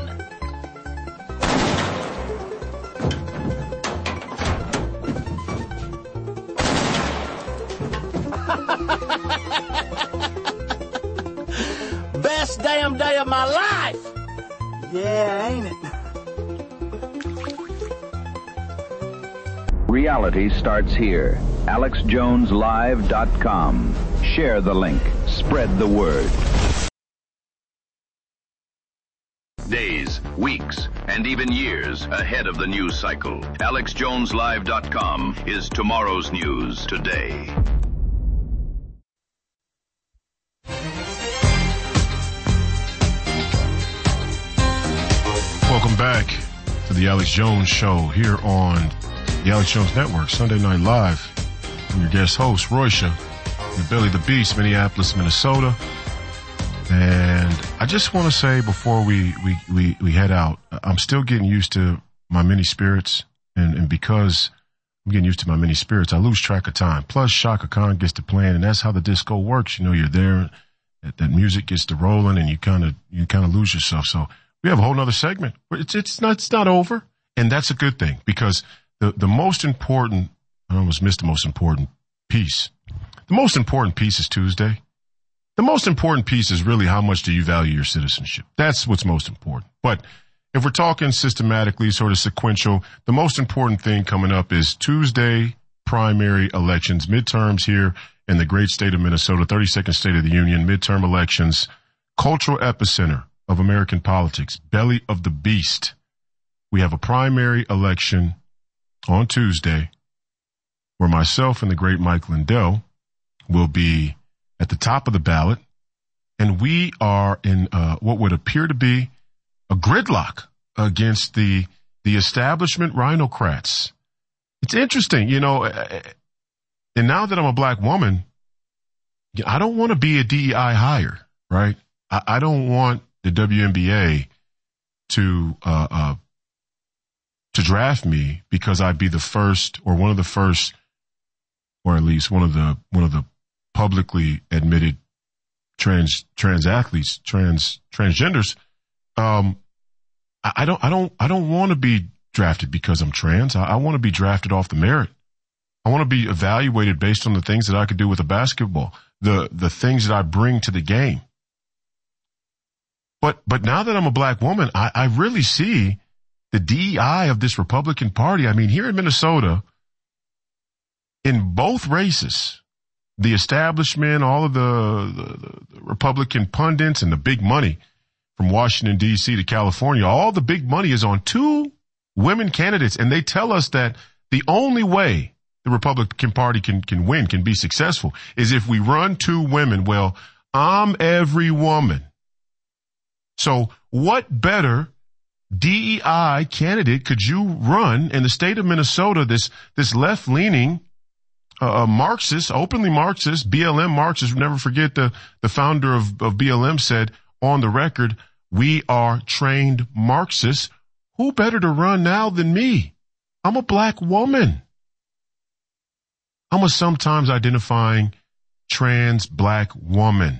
Best damn day of my life. Yeah, ain't it? Reality starts here. Alex Jones Live dot com. Share the link. Spread the word. Days, weeks, and even years ahead of the news cycle. Alex Jones Live dot com is tomorrow's news today. Welcome back to the Alex Jones Show here on the Alex Jones Network, Sunday Night Live. I'm your guest host, Roysha, the Billy the Beast, Minneapolis, Minnesota. And I just want to say before we, we, we, we head out, I'm still getting used to my mini spirits. And, and because I'm getting used to my mini spirits, I lose track of time. Plus, Shaka Khan gets to playing, and that's how the disco works. You know, you're there, that, that music gets to rolling, and you kind of you kind of lose yourself. So we have a whole nother segment. It's it's not it's not over, and that's a good thing because the the most important I almost missed the most important piece. The most important piece is Tuesday. The most important piece is really how much do you value your citizenship. That's what's most important. But if we're talking systematically, sort of sequential, the most important thing coming up is Tuesday primary elections, midterms here in the great state of Minnesota, thirty-second State of the Union, midterm elections, cultural epicenter of American politics, belly of the beast. We have a primary election on Tuesday where myself and the great Mike Lindell will be at the top of the ballot, and we are in uh, what would appear to be a gridlock against the the establishment rhinocrats. It's interesting, you know, and now that I'm a black woman, I don't want to be a D E I hire, right? I, I don't want the W N B A to uh, uh, to draft me because I'd be the first or one of the first, or at least one of the one of the publicly admitted trans, trans athletes, trans, transgenders. Um, I, I don't, I don't, I don't want to be drafted because I'm trans. I, I want to be drafted off the merit. I want to be evaluated based on the things that I could do with a basketball, the, the things that I bring to the game. But, but now that I'm a black woman, I, I really see the D E I of this Republican Party. I mean, here in Minnesota, in both races, the establishment, all of the, the, the Republican pundits and the big money from Washington, D C to California, all the big money is on two women candidates. And they tell us that the only way the Republican Party can, can win, can be successful, is if we run two women. Well, I'm every woman. So what better D E I candidate could you run in the state of Minnesota, this, this left-leaning, uh, Marxist, openly Marxist, B L M Marxist? Never forget the, the founder of, of B L M said on the record, we are trained Marxists. Who better to run now than me? I'm a black woman. I'm a sometimes identifying trans black woman.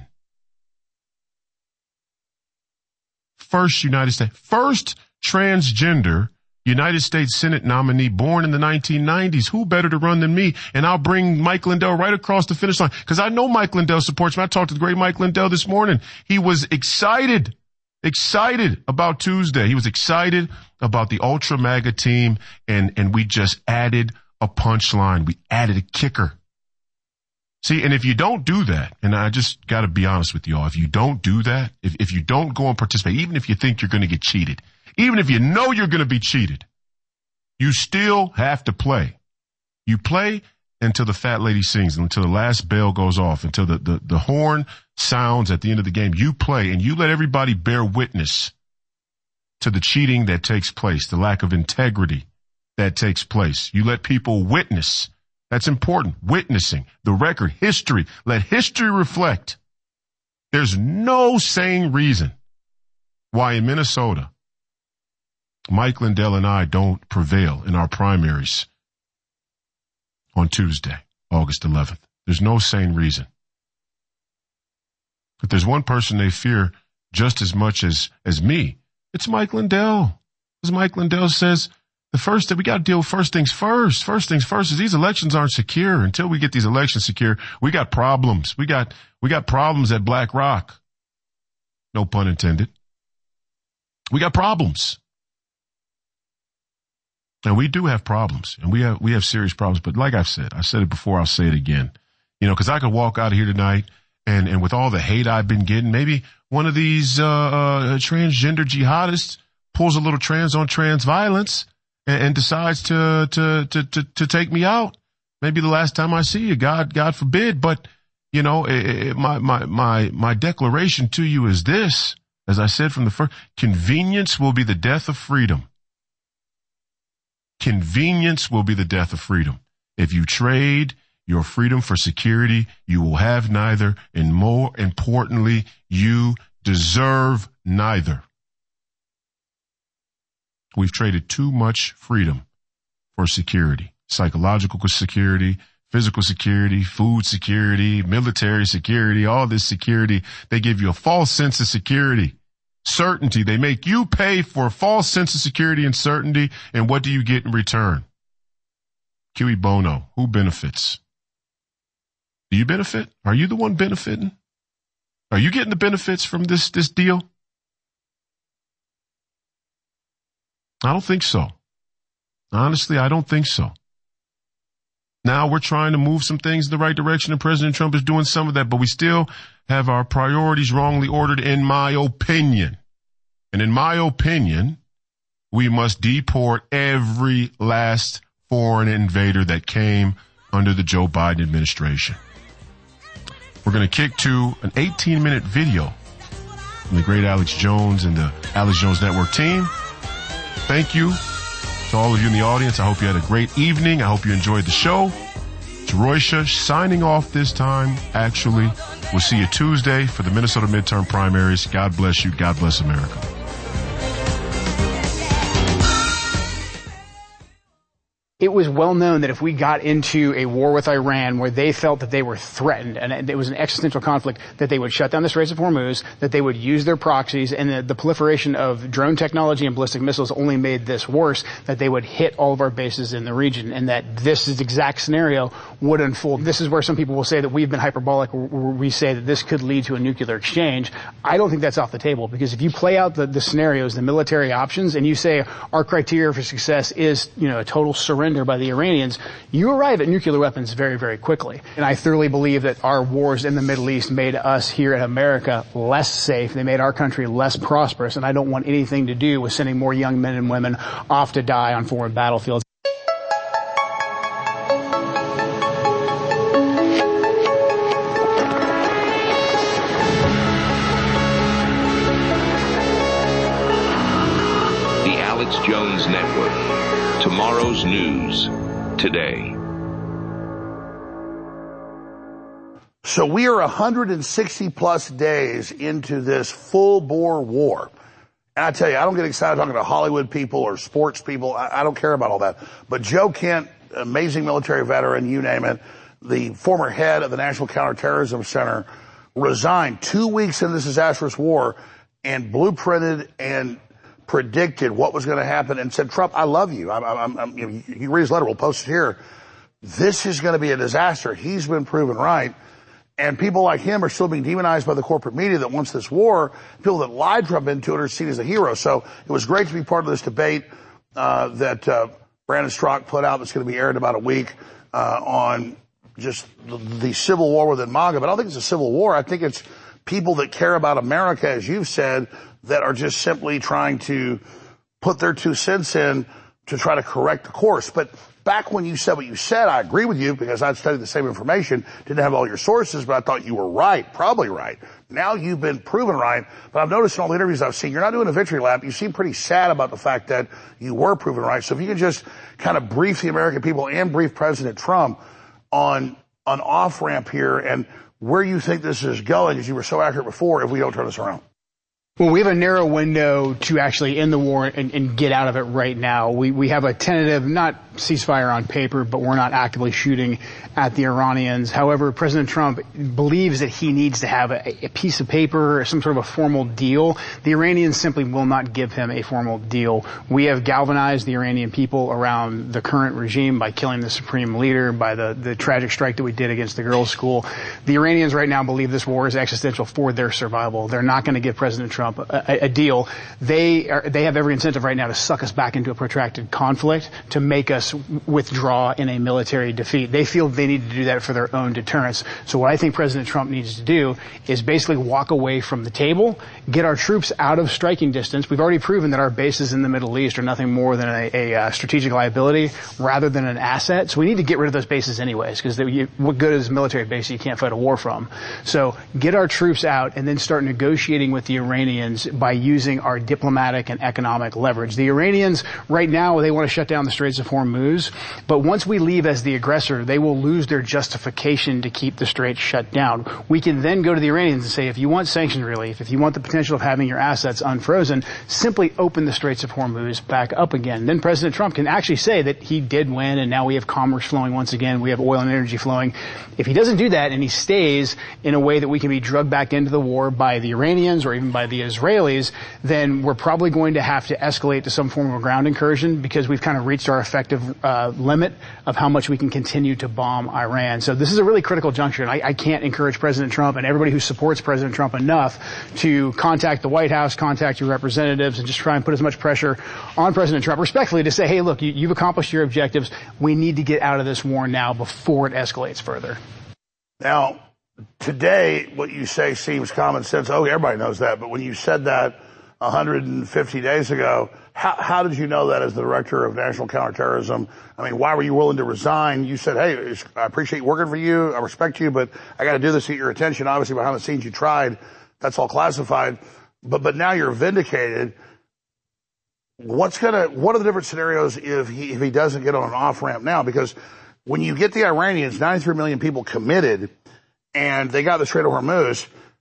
First United States, first transgender United States Senate nominee born in the nineteen nineties. Who better to run than me? And I'll bring Mike Lindell right across the finish line, because I know Mike Lindell supports me. I talked to the great Mike Lindell this morning. He was excited, excited about Tuesday. He was excited about the Ultra MAGA team, and, and we just added a punchline. We added a kicker. See, and if you don't do that, and I just got to be honest with y'all, if you don't do that, if, if you don't go and participate, even if you think you're going to get cheated, even if you know you're going to be cheated, you still have to play. You play until the fat lady sings, until the last bell goes off, until the, the, the horn sounds at the end of the game. You play, and you let everybody bear witness to the cheating that takes place, the lack of integrity that takes place. You let people witness. That's important. Witnessing the record, history. Let history reflect. There's no sane reason why in Minnesota, Mike Lindell and I don't prevail in our primaries on Tuesday, August eleventh. There's no sane reason. If there's one person they fear just as much as, as me, it's Mike Lindell. As Mike Lindell says, the first that we got to deal with first things first. First things first is these elections aren't secure. Until we get these elections secure, we got problems. We got, we got problems at Black Rock. No pun intended. We got problems. And we do have problems, and we have, we have serious problems. But like I've said, I said it before, I'll say it again. You know, cause I could walk out of here tonight and, and with all the hate I've been getting, maybe one of these, uh, uh, transgender jihadists pulls a little trans on trans violence and, and decides to, to, to, to, to take me out. Maybe the last time I see you, God, God forbid. But, you know, it, it, my, my, my, my declaration to you is this, as I said from the first, convenience will be the death of freedom. Convenience will be the death of freedom. If you trade your freedom for security, you will have neither, and more importantly, you deserve neither. We've traded too much freedom for security, psychological security, physical security, food security, military security, all this security. They give you a false sense of security. Certainty. They make you pay for a false sense of security and certainty. And what do you get in return? Cui bono. Who benefits? Do you benefit? Are you the one benefiting? Are you getting the benefits from this, this deal? I don't think so. Honestly, I don't think so. Now we're trying to move some things in the right direction, and President Trump is doing some of that, but we still have our priorities wrongly ordered, in my opinion. And in my opinion, we must deport every last foreign invader that came under the Joe Biden administration. We're going to kick to an eighteen minute video from the great Alex Jones and the Alex Jones Network team. Thank you to all of you in the audience. I hope you had a great evening. I hope you enjoyed the show. It's Roysha signing off this time, actually. We'll see you Tuesday for the Minnesota midterm primaries. God bless you. God bless America. it was well known that if we got into a war with Iran where they felt that they were threatened and it was an existential conflict, that they would shut down the Straits of Hormuz, that they would use their proxies, and the, the proliferation of drone technology and ballistic missiles only made this worse, that they would hit all of our bases in the region, and that this exact scenario would unfold. This is where some people will say that we've been hyperbolic, where we say that this could lead to a nuclear exchange. I don't think that's off the table, because if you play out the, the scenarios, the military options, and you say our criteria for success is, you know, a total surrender by the Iranians, you arrive at nuclear weapons very, very quickly. And I thoroughly believe that our wars in the Middle East made us here in America less safe. They made our country less prosperous, and I don't want anything to do with sending more young men and women off to die on foreign battlefields. The Alex Jones Network. Tomorrow's news today. So we are one hundred sixty plus days into this full-bore war. And I tell you, I don't get excited talking to Hollywood people or sports people. I, I don't care about all that. But Joe Kent, amazing military veteran, you name it, the former head of the National Counterterrorism Center, resigned two weeks into this disastrous war and blueprinted and predicted what was going to happen and said, Trump, I love you. I'm, I'm, I'm, you know, you read his letter. We'll post it here. This is going to be a disaster. He's been proven right. And people like him are still being demonized by the corporate media that wants this war. People that lied Trump into it are seen as a hero. So it was great to be part of this debate uh, that uh, Brandon Straka put out that's going to be aired in about a week uh, on just the, the civil war within MAGA. But I don't think it's a civil war. I think it's people that care about America, as you've said, that are just simply trying to put their two cents in to try to correct the course. But back when you said what you said, I agree with you because I'd studied the same information, didn't have all your sources, but I thought you were right, probably right. Now you've been proven right, but I've noticed in all the interviews I've seen, you're not doing a victory lap. You seem pretty sad about the fact that you were proven right. So if you could just kind of brief the American people and brief President Trump on an off-ramp here and where you think this is going, as you were so accurate before, if we don't turn this around. Well, we have a narrow window to actually end the war and, and get out of it right now. We we have a tentative, not ceasefire on paper, but we're not actively shooting at the Iranians. However, President Trump believes that he needs to have a, a piece of paper or some sort of a formal deal. The Iranians simply will not give him a formal deal. We have galvanized the Iranian people around the current regime by killing the supreme leader, by the, the tragic strike that we did against the girls' school. The Iranians right now believe this war is existential for their survival. They're not going to give President Trump A, a deal. They are, they have every incentive right now to suck us back into a protracted conflict, to make us withdraw in a military defeat. They feel they need to do that for their own deterrence. So what I think President Trump needs to do is basically walk away from the table, get our troops out of striking distance. We've already proven that our bases in the Middle East are nothing more than a, a, a strategic liability rather than an asset. So we need to get rid of those bases anyways, because what good is a military base you can't fight a war from? So get our troops out and then start negotiating with the Iranians by using our diplomatic and economic leverage. The Iranians right now, they want to shut down the Straits of Hormuz, but once we leave as the aggressor, they will lose their justification to keep the Straits shut down. We can then go to the Iranians and say, if you want sanctions relief, if you want the potential of having your assets unfrozen, simply open the Straits of Hormuz back up again. Then President Trump can actually say that he did win and now we have commerce flowing once again, we have oil and energy flowing. If he doesn't do that and he stays in a way that we can be drugged back into the war by the Iranians or even by the Israelis, then we're probably going to have to escalate to some form of a ground incursion because we've kind of reached our effective uh, limit of how much we can continue to bomb Iran. So this is a really critical juncture, and I, I can't encourage President Trump and everybody who supports President Trump enough to contact the White House, contact your representatives, and just try and put as much pressure on President Trump respectfully to say, hey, look, you, you've accomplished your objectives. We need to get out of this war now before it escalates further. Now, today, what you say seems common sense. Oh, everybody knows that. But when you said that one hundred fifty days ago, how, how did you know that as the director of national counterterrorism? I mean, why were you willing to resign? You said, hey, I appreciate working for you. I respect you, but I got to do this to get your attention. Obviously, behind the scenes, you tried. That's all classified. But, but now you're vindicated. What's gonna, what are the different scenarios if he, if he doesn't get on an off ramp now? Because when you get the Iranians, ninety-three million people committed, and they got the Strait of Hormuz,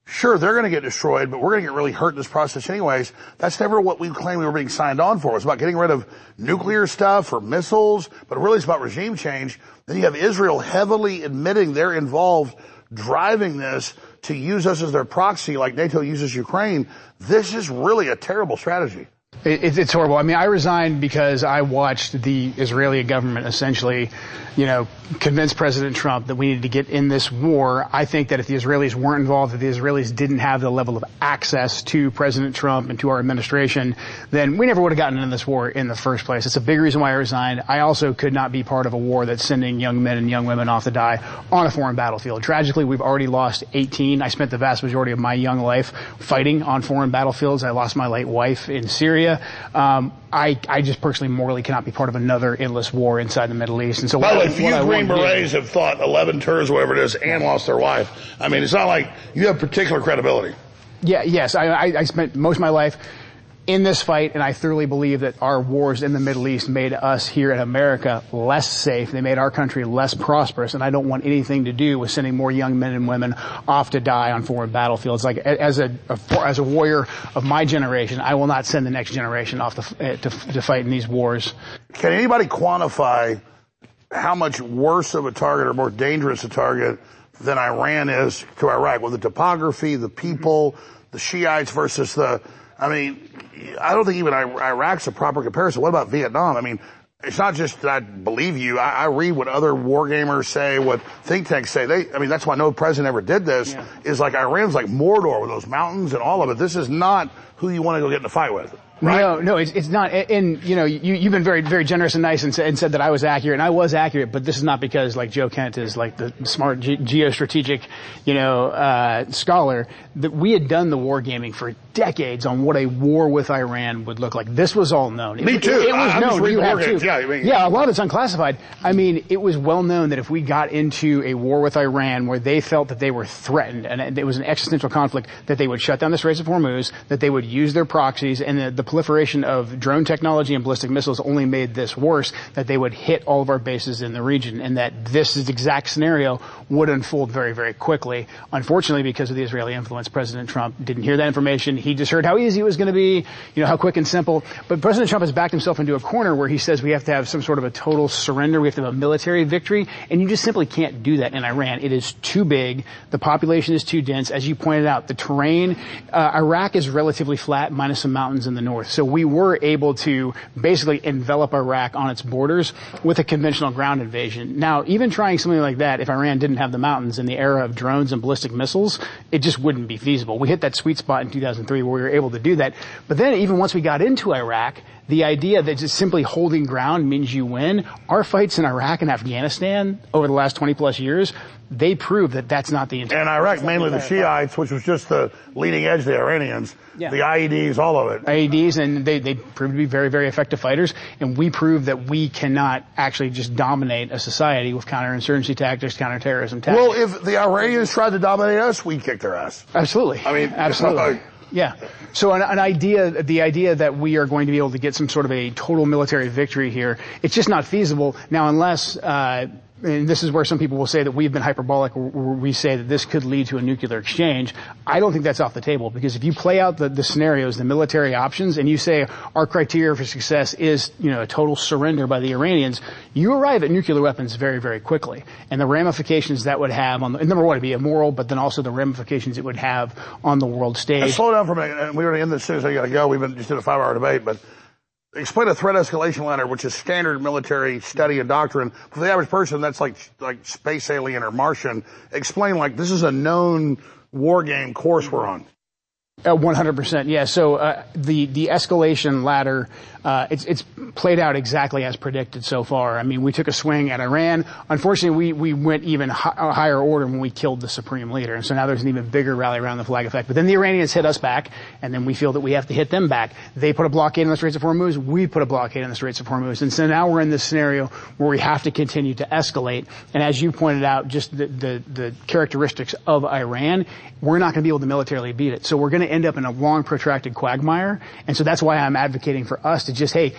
sure, they're going to get destroyed, but we're going to get really hurt in this process anyways. That's never what we claimed we were being signed on for. It's about getting rid of nuclear stuff or missiles, but really it's about regime change. Then you have Israel heavily admitting they're involved, driving this to use us as their proxy like NATO uses Ukraine. This is really a terrible strategy. It, it's horrible. I mean, I resigned because I watched the Israeli government essentially, you know, convince President Trump that we needed to get in this war. I think that if the Israelis weren't involved, if the Israelis didn't have the level of access to President Trump and to our administration, then we never would have gotten into this war in the first place. It's a big reason why I resigned. I also could not be part of a war that's sending young men and young women off to die on a foreign battlefield. Tragically, we've already lost eighteen. I spent the vast majority of my young life fighting on foreign battlefields. I lost my late wife in Syria. Um, I, I just personally morally cannot be part of another endless war inside the Middle East. And so, by the way, what, few what Green Berets have fought eleven tours, whatever it is, and lost their wife. I mean, it's not like you have particular credibility. Yeah, yes, I, I, I spent most of my life in this fight, and I thoroughly believe that our wars in the Middle East made us here in America less safe. They made our country less prosperous, and I don't want anything to do with sending more young men and women off to die on foreign battlefields. Like, as a, a as a warrior of my generation, I will not send the next generation off to, to, to fight in these wars. Can anybody quantify how much worse of a target or more dangerous a target than Iran is to Iraq? With the topography, the people, the Shiites versus the, I mean, I don't think even Iraq's a proper comparison. What about Vietnam? I mean, it's not just that I believe you. I, I read what other war gamers say, what think tanks say. They, I mean, that's why no president ever did this, yeah. is like Iran's like Mordor with those mountains and all of it. This is not who you want to go get in a fight with. Right? No, no, it's, it's not. And, you know, you, you've been very, very generous and nice and, and said that I was accurate, and I was accurate, but this is not because, like, Joe Kent is, like, the smart ge- geostrategic, you know, uh, scholar. That we had done the wargaming for decades on what a war with Iran would look like. This was all known. It, Me too. It, it was I, known. You have too. to. Yeah, I mean, yeah, a lot of it's unclassified. I mean, it was well known that if we got into a war with Iran where they felt that they were threatened, and it was an existential conflict, that they would shut down the Straits of Hormuz, that they would use their proxies, and the, the proliferation of drone technology and ballistic missiles only made this worse, that they would hit all of our bases in the region, and that this exact scenario would unfold very, very quickly. Unfortunately, because of the Israeli influence, President Trump didn't hear that information. He just heard how easy it was going to be, you know, how quick and simple. But President Trump has backed himself into a corner where he says we have to have some sort of a total surrender. We have to have a military victory. And you just simply can't do that in Iran. It is too big. The population is too dense. As you pointed out, the terrain, uh, Iraq is relatively flat, minus some mountains in the north. So we were able to basically envelop Iraq on its borders with a conventional ground invasion. Now, even trying something like that, if Iran didn't have the mountains in the era of drones and ballistic missiles, it just wouldn't be feasible. We hit that sweet spot in two thousand three where we were able to do that. But then even once we got into Iraq, the idea that just simply holding ground means you win, our fights in Iraq and Afghanistan over the last twenty plus years, they prove that that's not the intent. And Iraq, mainly the Shiites, which was just the leading edge of the Iranians, yeah. the I E Ds, all of it. I E Ds, and they, they proved to be very, very effective fighters, and we proved that we cannot actually just dominate a society with counterinsurgency tactics, counterterrorism tactics. Well, if the Iranians tried to dominate us, we'd kick their ass. Absolutely. I mean, absolutely. Yeah. So an, an idea, the idea that we are going to be able to get some sort of a total military victory here, it's just not feasible. Now, unless, uh, and this is where some people will say that we've been hyperbolic, where we say that this could lead to a nuclear exchange. I don't think that's off the table, because if you play out the, the scenarios, the military options, and you say our criteria for success is, you know, a total surrender by the Iranians, you arrive at nuclear weapons very, very quickly. And the ramifications that would have on the, number one, it'd be immoral, but then also the ramifications it would have on the world stage. Now, slow down for a minute, and we're going to end this soon, so I got to go. We've been just did a five-hour debate, but explain a threat escalation ladder, which is standard military study and doctrine. For the average person, that's like like space alien or Martian. Explain, like, this is a known war game course we're on. Uh, one hundred percent, yeah. So uh, the the escalation ladder, uh, it's it's played out exactly as predicted so far. I mean, we took a swing at Iran. Unfortunately, we we went even hi- a higher order when we killed the supreme leader, and so now there's an even bigger rally around the flag effect. But then the Iranians hit us back, and then we feel that we have to hit them back. They put a blockade on the Straits of Hormuz. We put a blockade on the Straits of Hormuz, and so now we're in this scenario where we have to continue to escalate. And as you pointed out, just the the, the characteristics of Iran, we're not going to be able to militarily beat it. So we're going to end up in a long, protracted quagmire. And so that's why I'm advocating for us to just, hey,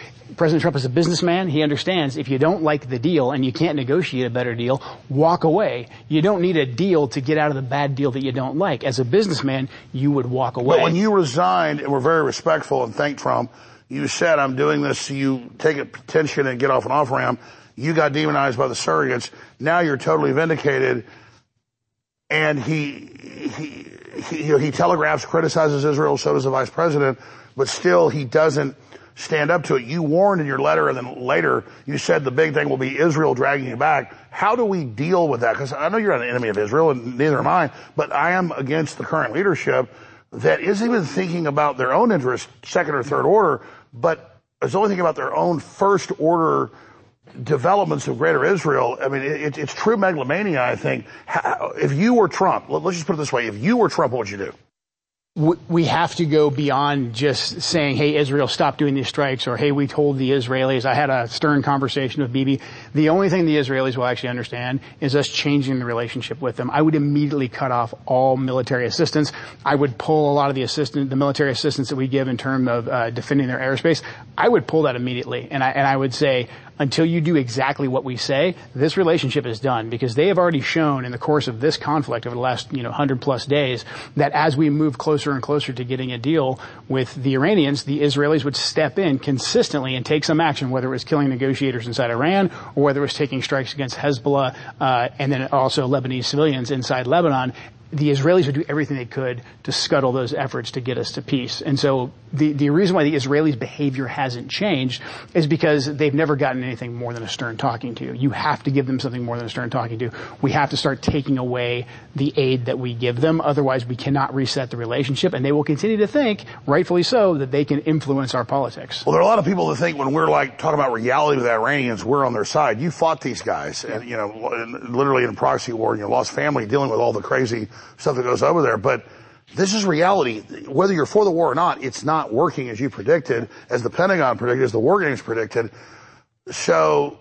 President Trump is a businessman. He understands if you don't like the deal and you can't negotiate a better deal, walk away. You don't need a deal to get out of the bad deal that you don't like. As a businessman, you would walk away. But when you resigned and were very respectful and thanked Trump, you said, I'm doing this so you take a petition and get off an off-ramp. You got demonized by the surrogates. Now you're totally vindicated. And he, he, he, you know, he telegraphs, criticizes Israel, so does the vice president, but still he doesn't stand up to it. You warned in your letter, and then later you said the big thing will be Israel dragging you back. How do we deal with that? Because I know you're not an enemy of Israel, and neither am I, but I am against the current leadership that isn't even thinking about their own interest, second or third order, but is only thinking about their own first order developments of greater Israel. I mean, it, it's true megalomania, I think. How, if you were Trump, let's just put it this way, if you were Trump, what would you do? We have to go beyond just saying, hey, Israel, stop doing these strikes, or hey, we told the Israelis. I had a stern conversation with Bibi. The only thing the Israelis will actually understand is us changing the relationship with them. I would immediately cut off all military assistance. I would pull a lot of the assistance, the military assistance that we give in terms of uh, defending their airspace. I would pull that immediately. And I, and I would say, until you do exactly what we say, this relationship is done, because they have already shown in the course of this conflict over the last, you know, hundred plus days that as we move closer and closer to getting a deal with the Iranians, the Israelis would step in consistently and take some action, whether it was killing negotiators inside Iran or whether it was taking strikes against Hezbollah, uh, and then also Lebanese civilians inside Lebanon. The Israelis would do everything they could to scuttle those efforts to get us to peace. And so the, the reason why the Israelis' behavior hasn't changed is because they've never gotten anything more than a stern talking to. You have to give them something more than a stern talking to. We have to start taking away the aid that we give them. Otherwise, we cannot reset the relationship, and they will continue to think, rightfully so, that they can influence our politics. Well, there are a lot of people that think when we're like talking about reality with the Iranians, we're on their side. You fought these guys, and you know, literally in a proxy war, and you lost family dealing with all the crazy stuff that goes over there. But this is reality. Whether you're for the war or not, it's not working as you predicted, as the Pentagon predicted, as the war games predicted. So,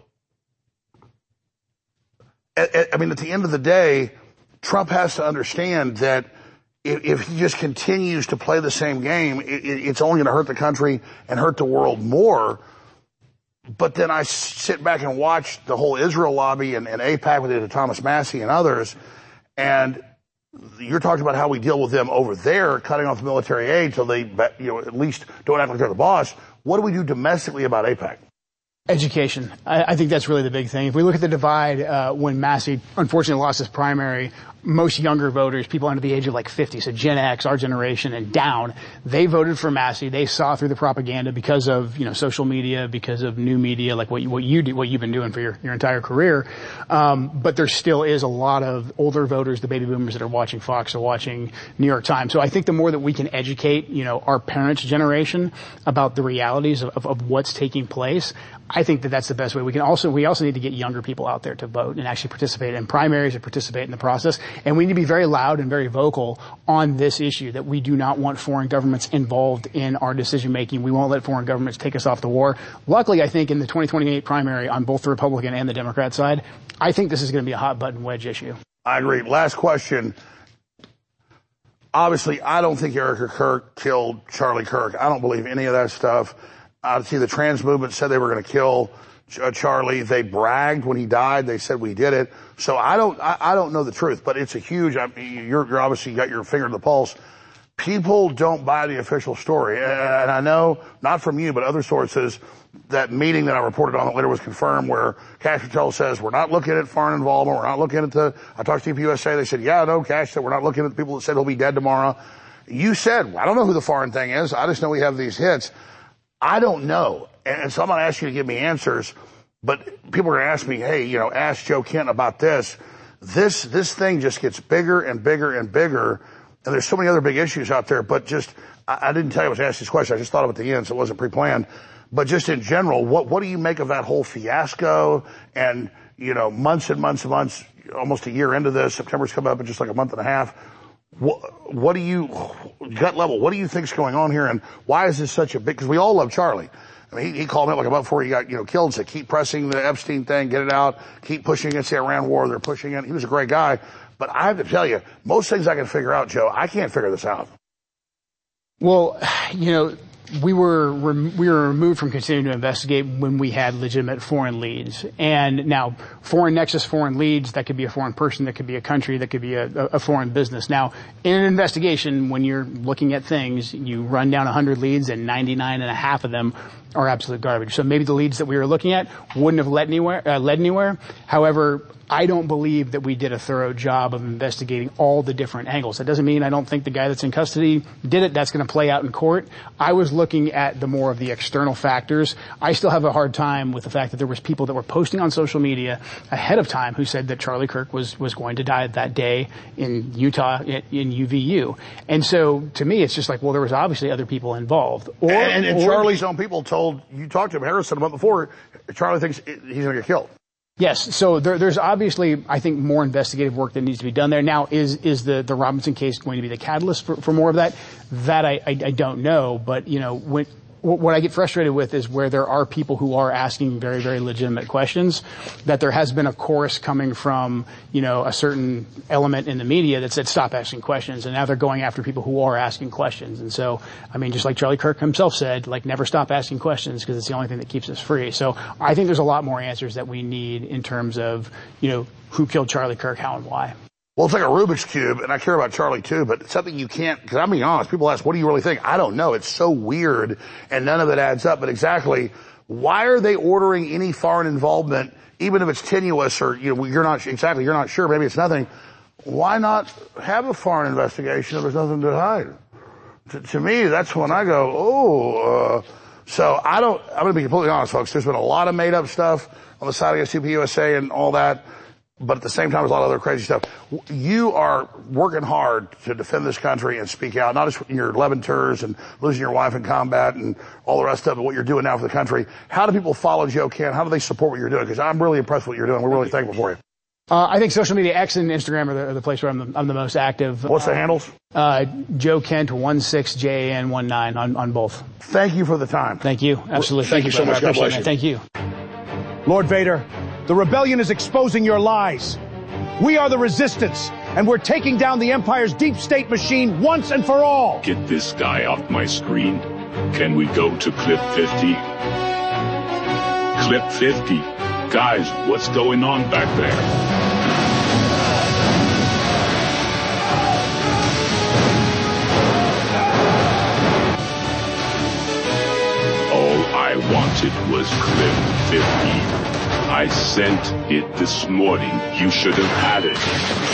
I mean, at the end of the day, Trump has to understand that if he just continues to play the same game, it's only going to hurt the country and hurt the world more. But then I sit back and watch the whole Israel lobby and, and AIPAC with Thomas Massie and others, and you're talking about how we deal with them over there, cutting off military aid till they, you know, at least don't act like they're the boss. What do we do domestically about AIPAC? Education. I, I think that's really the big thing. If we look at the divide, uh, when Massie unfortunately lost his primary, most younger voters, people under the age of like fifty, so Gen X, our generation and down, they voted for Massie. They saw through the propaganda because of, you know, social media, because of new media, like what you, what you do, what you've been doing for your, your entire career. Um, but there still is a lot of older voters, the baby boomers that are watching Fox or watching New York Times. So I think the more that we can educate, you know, our parents' generation about the realities of, of, of what's taking place, I think that that's the best way. We can also, we also need to get younger people out there to vote and actually participate in primaries and participate in the process. And we need to be very loud and very vocal on this issue, that we do not want foreign governments involved in our decision making. We won't let foreign governments take us off the war. Luckily, I think in the twenty twenty-eight primary on both the Republican and the Democrat side, I think this is going to be a hot button wedge issue. I agree. Last question. Obviously, I don't think Erica Kirk killed Charlie Kirk. I don't believe any of that stuff. I see the trans movement said they were going to kill Charlie. They bragged when he died. They said we did it. So I don't, I, I don't know the truth, but it's a huge, I mean, you're, you're obviously got your finger to the pulse. People don't buy the official story. And I know, not from you, but other sources, that meeting that I reported on that later was confirmed where Kash Patel says, we're not looking at foreign involvement. We're not looking at the, I talked to T P U S A. They said, yeah, no, Kash said, we're not looking at the people that said he'll be dead tomorrow. You said, I don't know who the foreign thing is. I just know we have these hits. I don't know. And so I'm going to ask you to give me answers, but people are going to ask me, hey, you know, ask Joe Kent about this. This, this thing just gets bigger and bigger and bigger. And there's so many other big issues out there, but just, I, I didn't tell you I was asking this question. I just thought of it at the end, so it wasn't pre-planned. But just in general, what, what do you make of that whole fiasco? And, you know, months and months and months, almost a year into this, September's coming up in just like a month and a half. What, what do you, gut level, what do you think's going on here, and why is this such a big, because we all love Charlie. I mean, he, he called me up like a month before he got, you know, killed and said, keep pressing the Epstein thing, get it out, keep pushing against the Iran war, they're pushing it. He was a great guy. But I have to tell you, most things I can figure out, Joe, I can't figure this out. Well, you know, we were we were removed from continuing to investigate when we had legitimate foreign leads. And now, foreign nexus, foreign leads, that could be a foreign person, that could be a country, that could be a, a foreign business. Now, in an investigation, when you're looking at things, you run down one hundred leads and ninety-nine and a half of them are absolute garbage. So maybe the leads that we were looking at wouldn't have led anywhere. Uh, led anywhere. However, I don't believe that we did a thorough job of investigating all the different angles. That doesn't mean I don't think the guy that's in custody did it. That's going to play out in court. I was looking at the more of the external factors. I still have a hard time with the fact that there was people that were posting on social media ahead of time who said that Charlie Kirk was, was going to die that day in Utah, in, in U V U. And so, to me, it's just like, well, there was obviously other people involved. Or, and, and or, Charlie's own people told, you talked to him, Harrison, a month before, Charlie thinks he's going to get killed. Yes, so there, there's obviously, I think, more investigative work that needs to be done there. Now, is is the, the Robinson case going to be the catalyst for, for more of that? That I, I, I don't know, but, you know, when, what I get frustrated with is where there are people who are asking very, very legitimate questions, that there has been a chorus coming from, you know, a certain element in the media that said stop asking questions, and now they're going after people who are asking questions. And so, I mean, just like Charlie Kirk himself said, like, never stop asking questions because it's the only thing that keeps us free. So I think there's a lot more answers that we need in terms of, you know, who killed Charlie Kirk, how and why. Well, it's like a Rubik's Cube, and I care about Charlie too, but it's something you can't, because I'm being honest, people ask, what do you really think? I don't know. It's so weird, and none of it adds up. But exactly, why are they ordering any foreign involvement, even if it's tenuous or, you know, you're not, exactly, you're not sure, maybe it's nothing. Why not have a foreign investigation if there's nothing to hide? To, to me, that's when I go, oh, uh, so I don't, I'm going to be completely honest, folks. There's been a lot of made up stuff on the side of S U P U S A and all that. But at the same time, there's a lot of other crazy stuff. You are working hard to defend this country and speak out, not just in your eleven tours and losing your wife in combat and all the rest of it, what you're doing now for the country. How do people follow Joe Cann? How do they support what you're doing? Because I'm really impressed with what you're doing. We're really thankful for you. Uh, I think social media, X and Instagram are the, are the place where I'm the, I'm the most active. What's the uh, handles? Uh, Joe Kent one six J A N one nine on, on both. Thank you for the time. Thank you. Absolutely. Thank, Thank you so much. God bless you. Thank you. Lord Vader, the rebellion is exposing your lies. We are the resistance, and we're taking down the Empire's deep state machine once and for all. Get this guy off my screen. Can we go to clip fifty? Clip fifty. Guys, what's going on back there? All I wanted was clip fifty. I sent it this morning. You should have had it.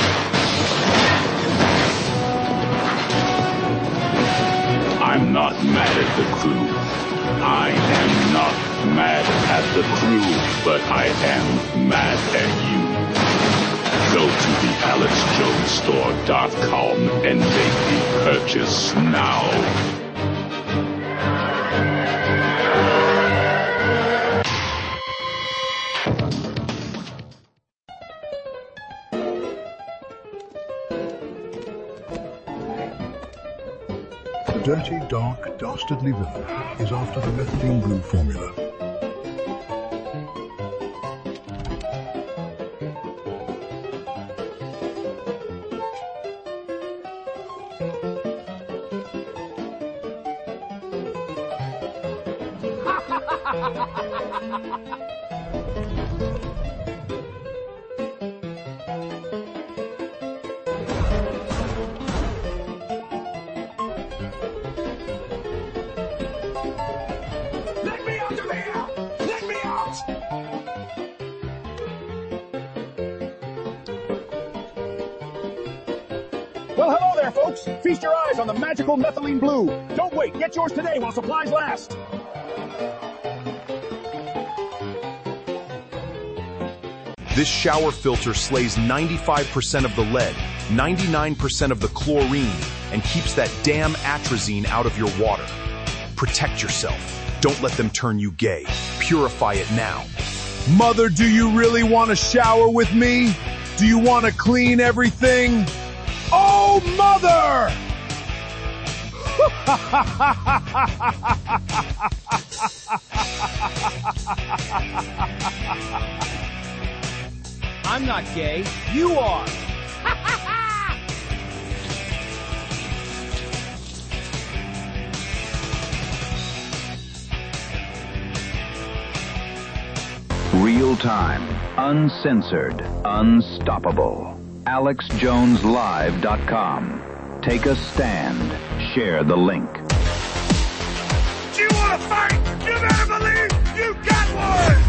I'm not mad at the crew. I am not mad at the crew, but I am mad at you. Go to the alex jones store dot com and make the purchase now. Dirty, dark, dastardly villain is after the methylene blue formula. Well, hello there, folks. Feast your eyes on the magical methylene blue. Don't wait. Get yours today while supplies last. This shower filter slays ninety-five percent of the lead, ninety-nine percent of the chlorine, and keeps that damn atrazine out of your water. Protect yourself. Don't let them turn you gay. Purify it now. Mother, do you really want to shower with me? Do you want to clean everything? Oh, Mother! I'm not gay. You are. Real time, uncensored, unstoppable. Alex Jones Live dot com. Take a stand. Share the link. Do you want to fight? You better believe you got one!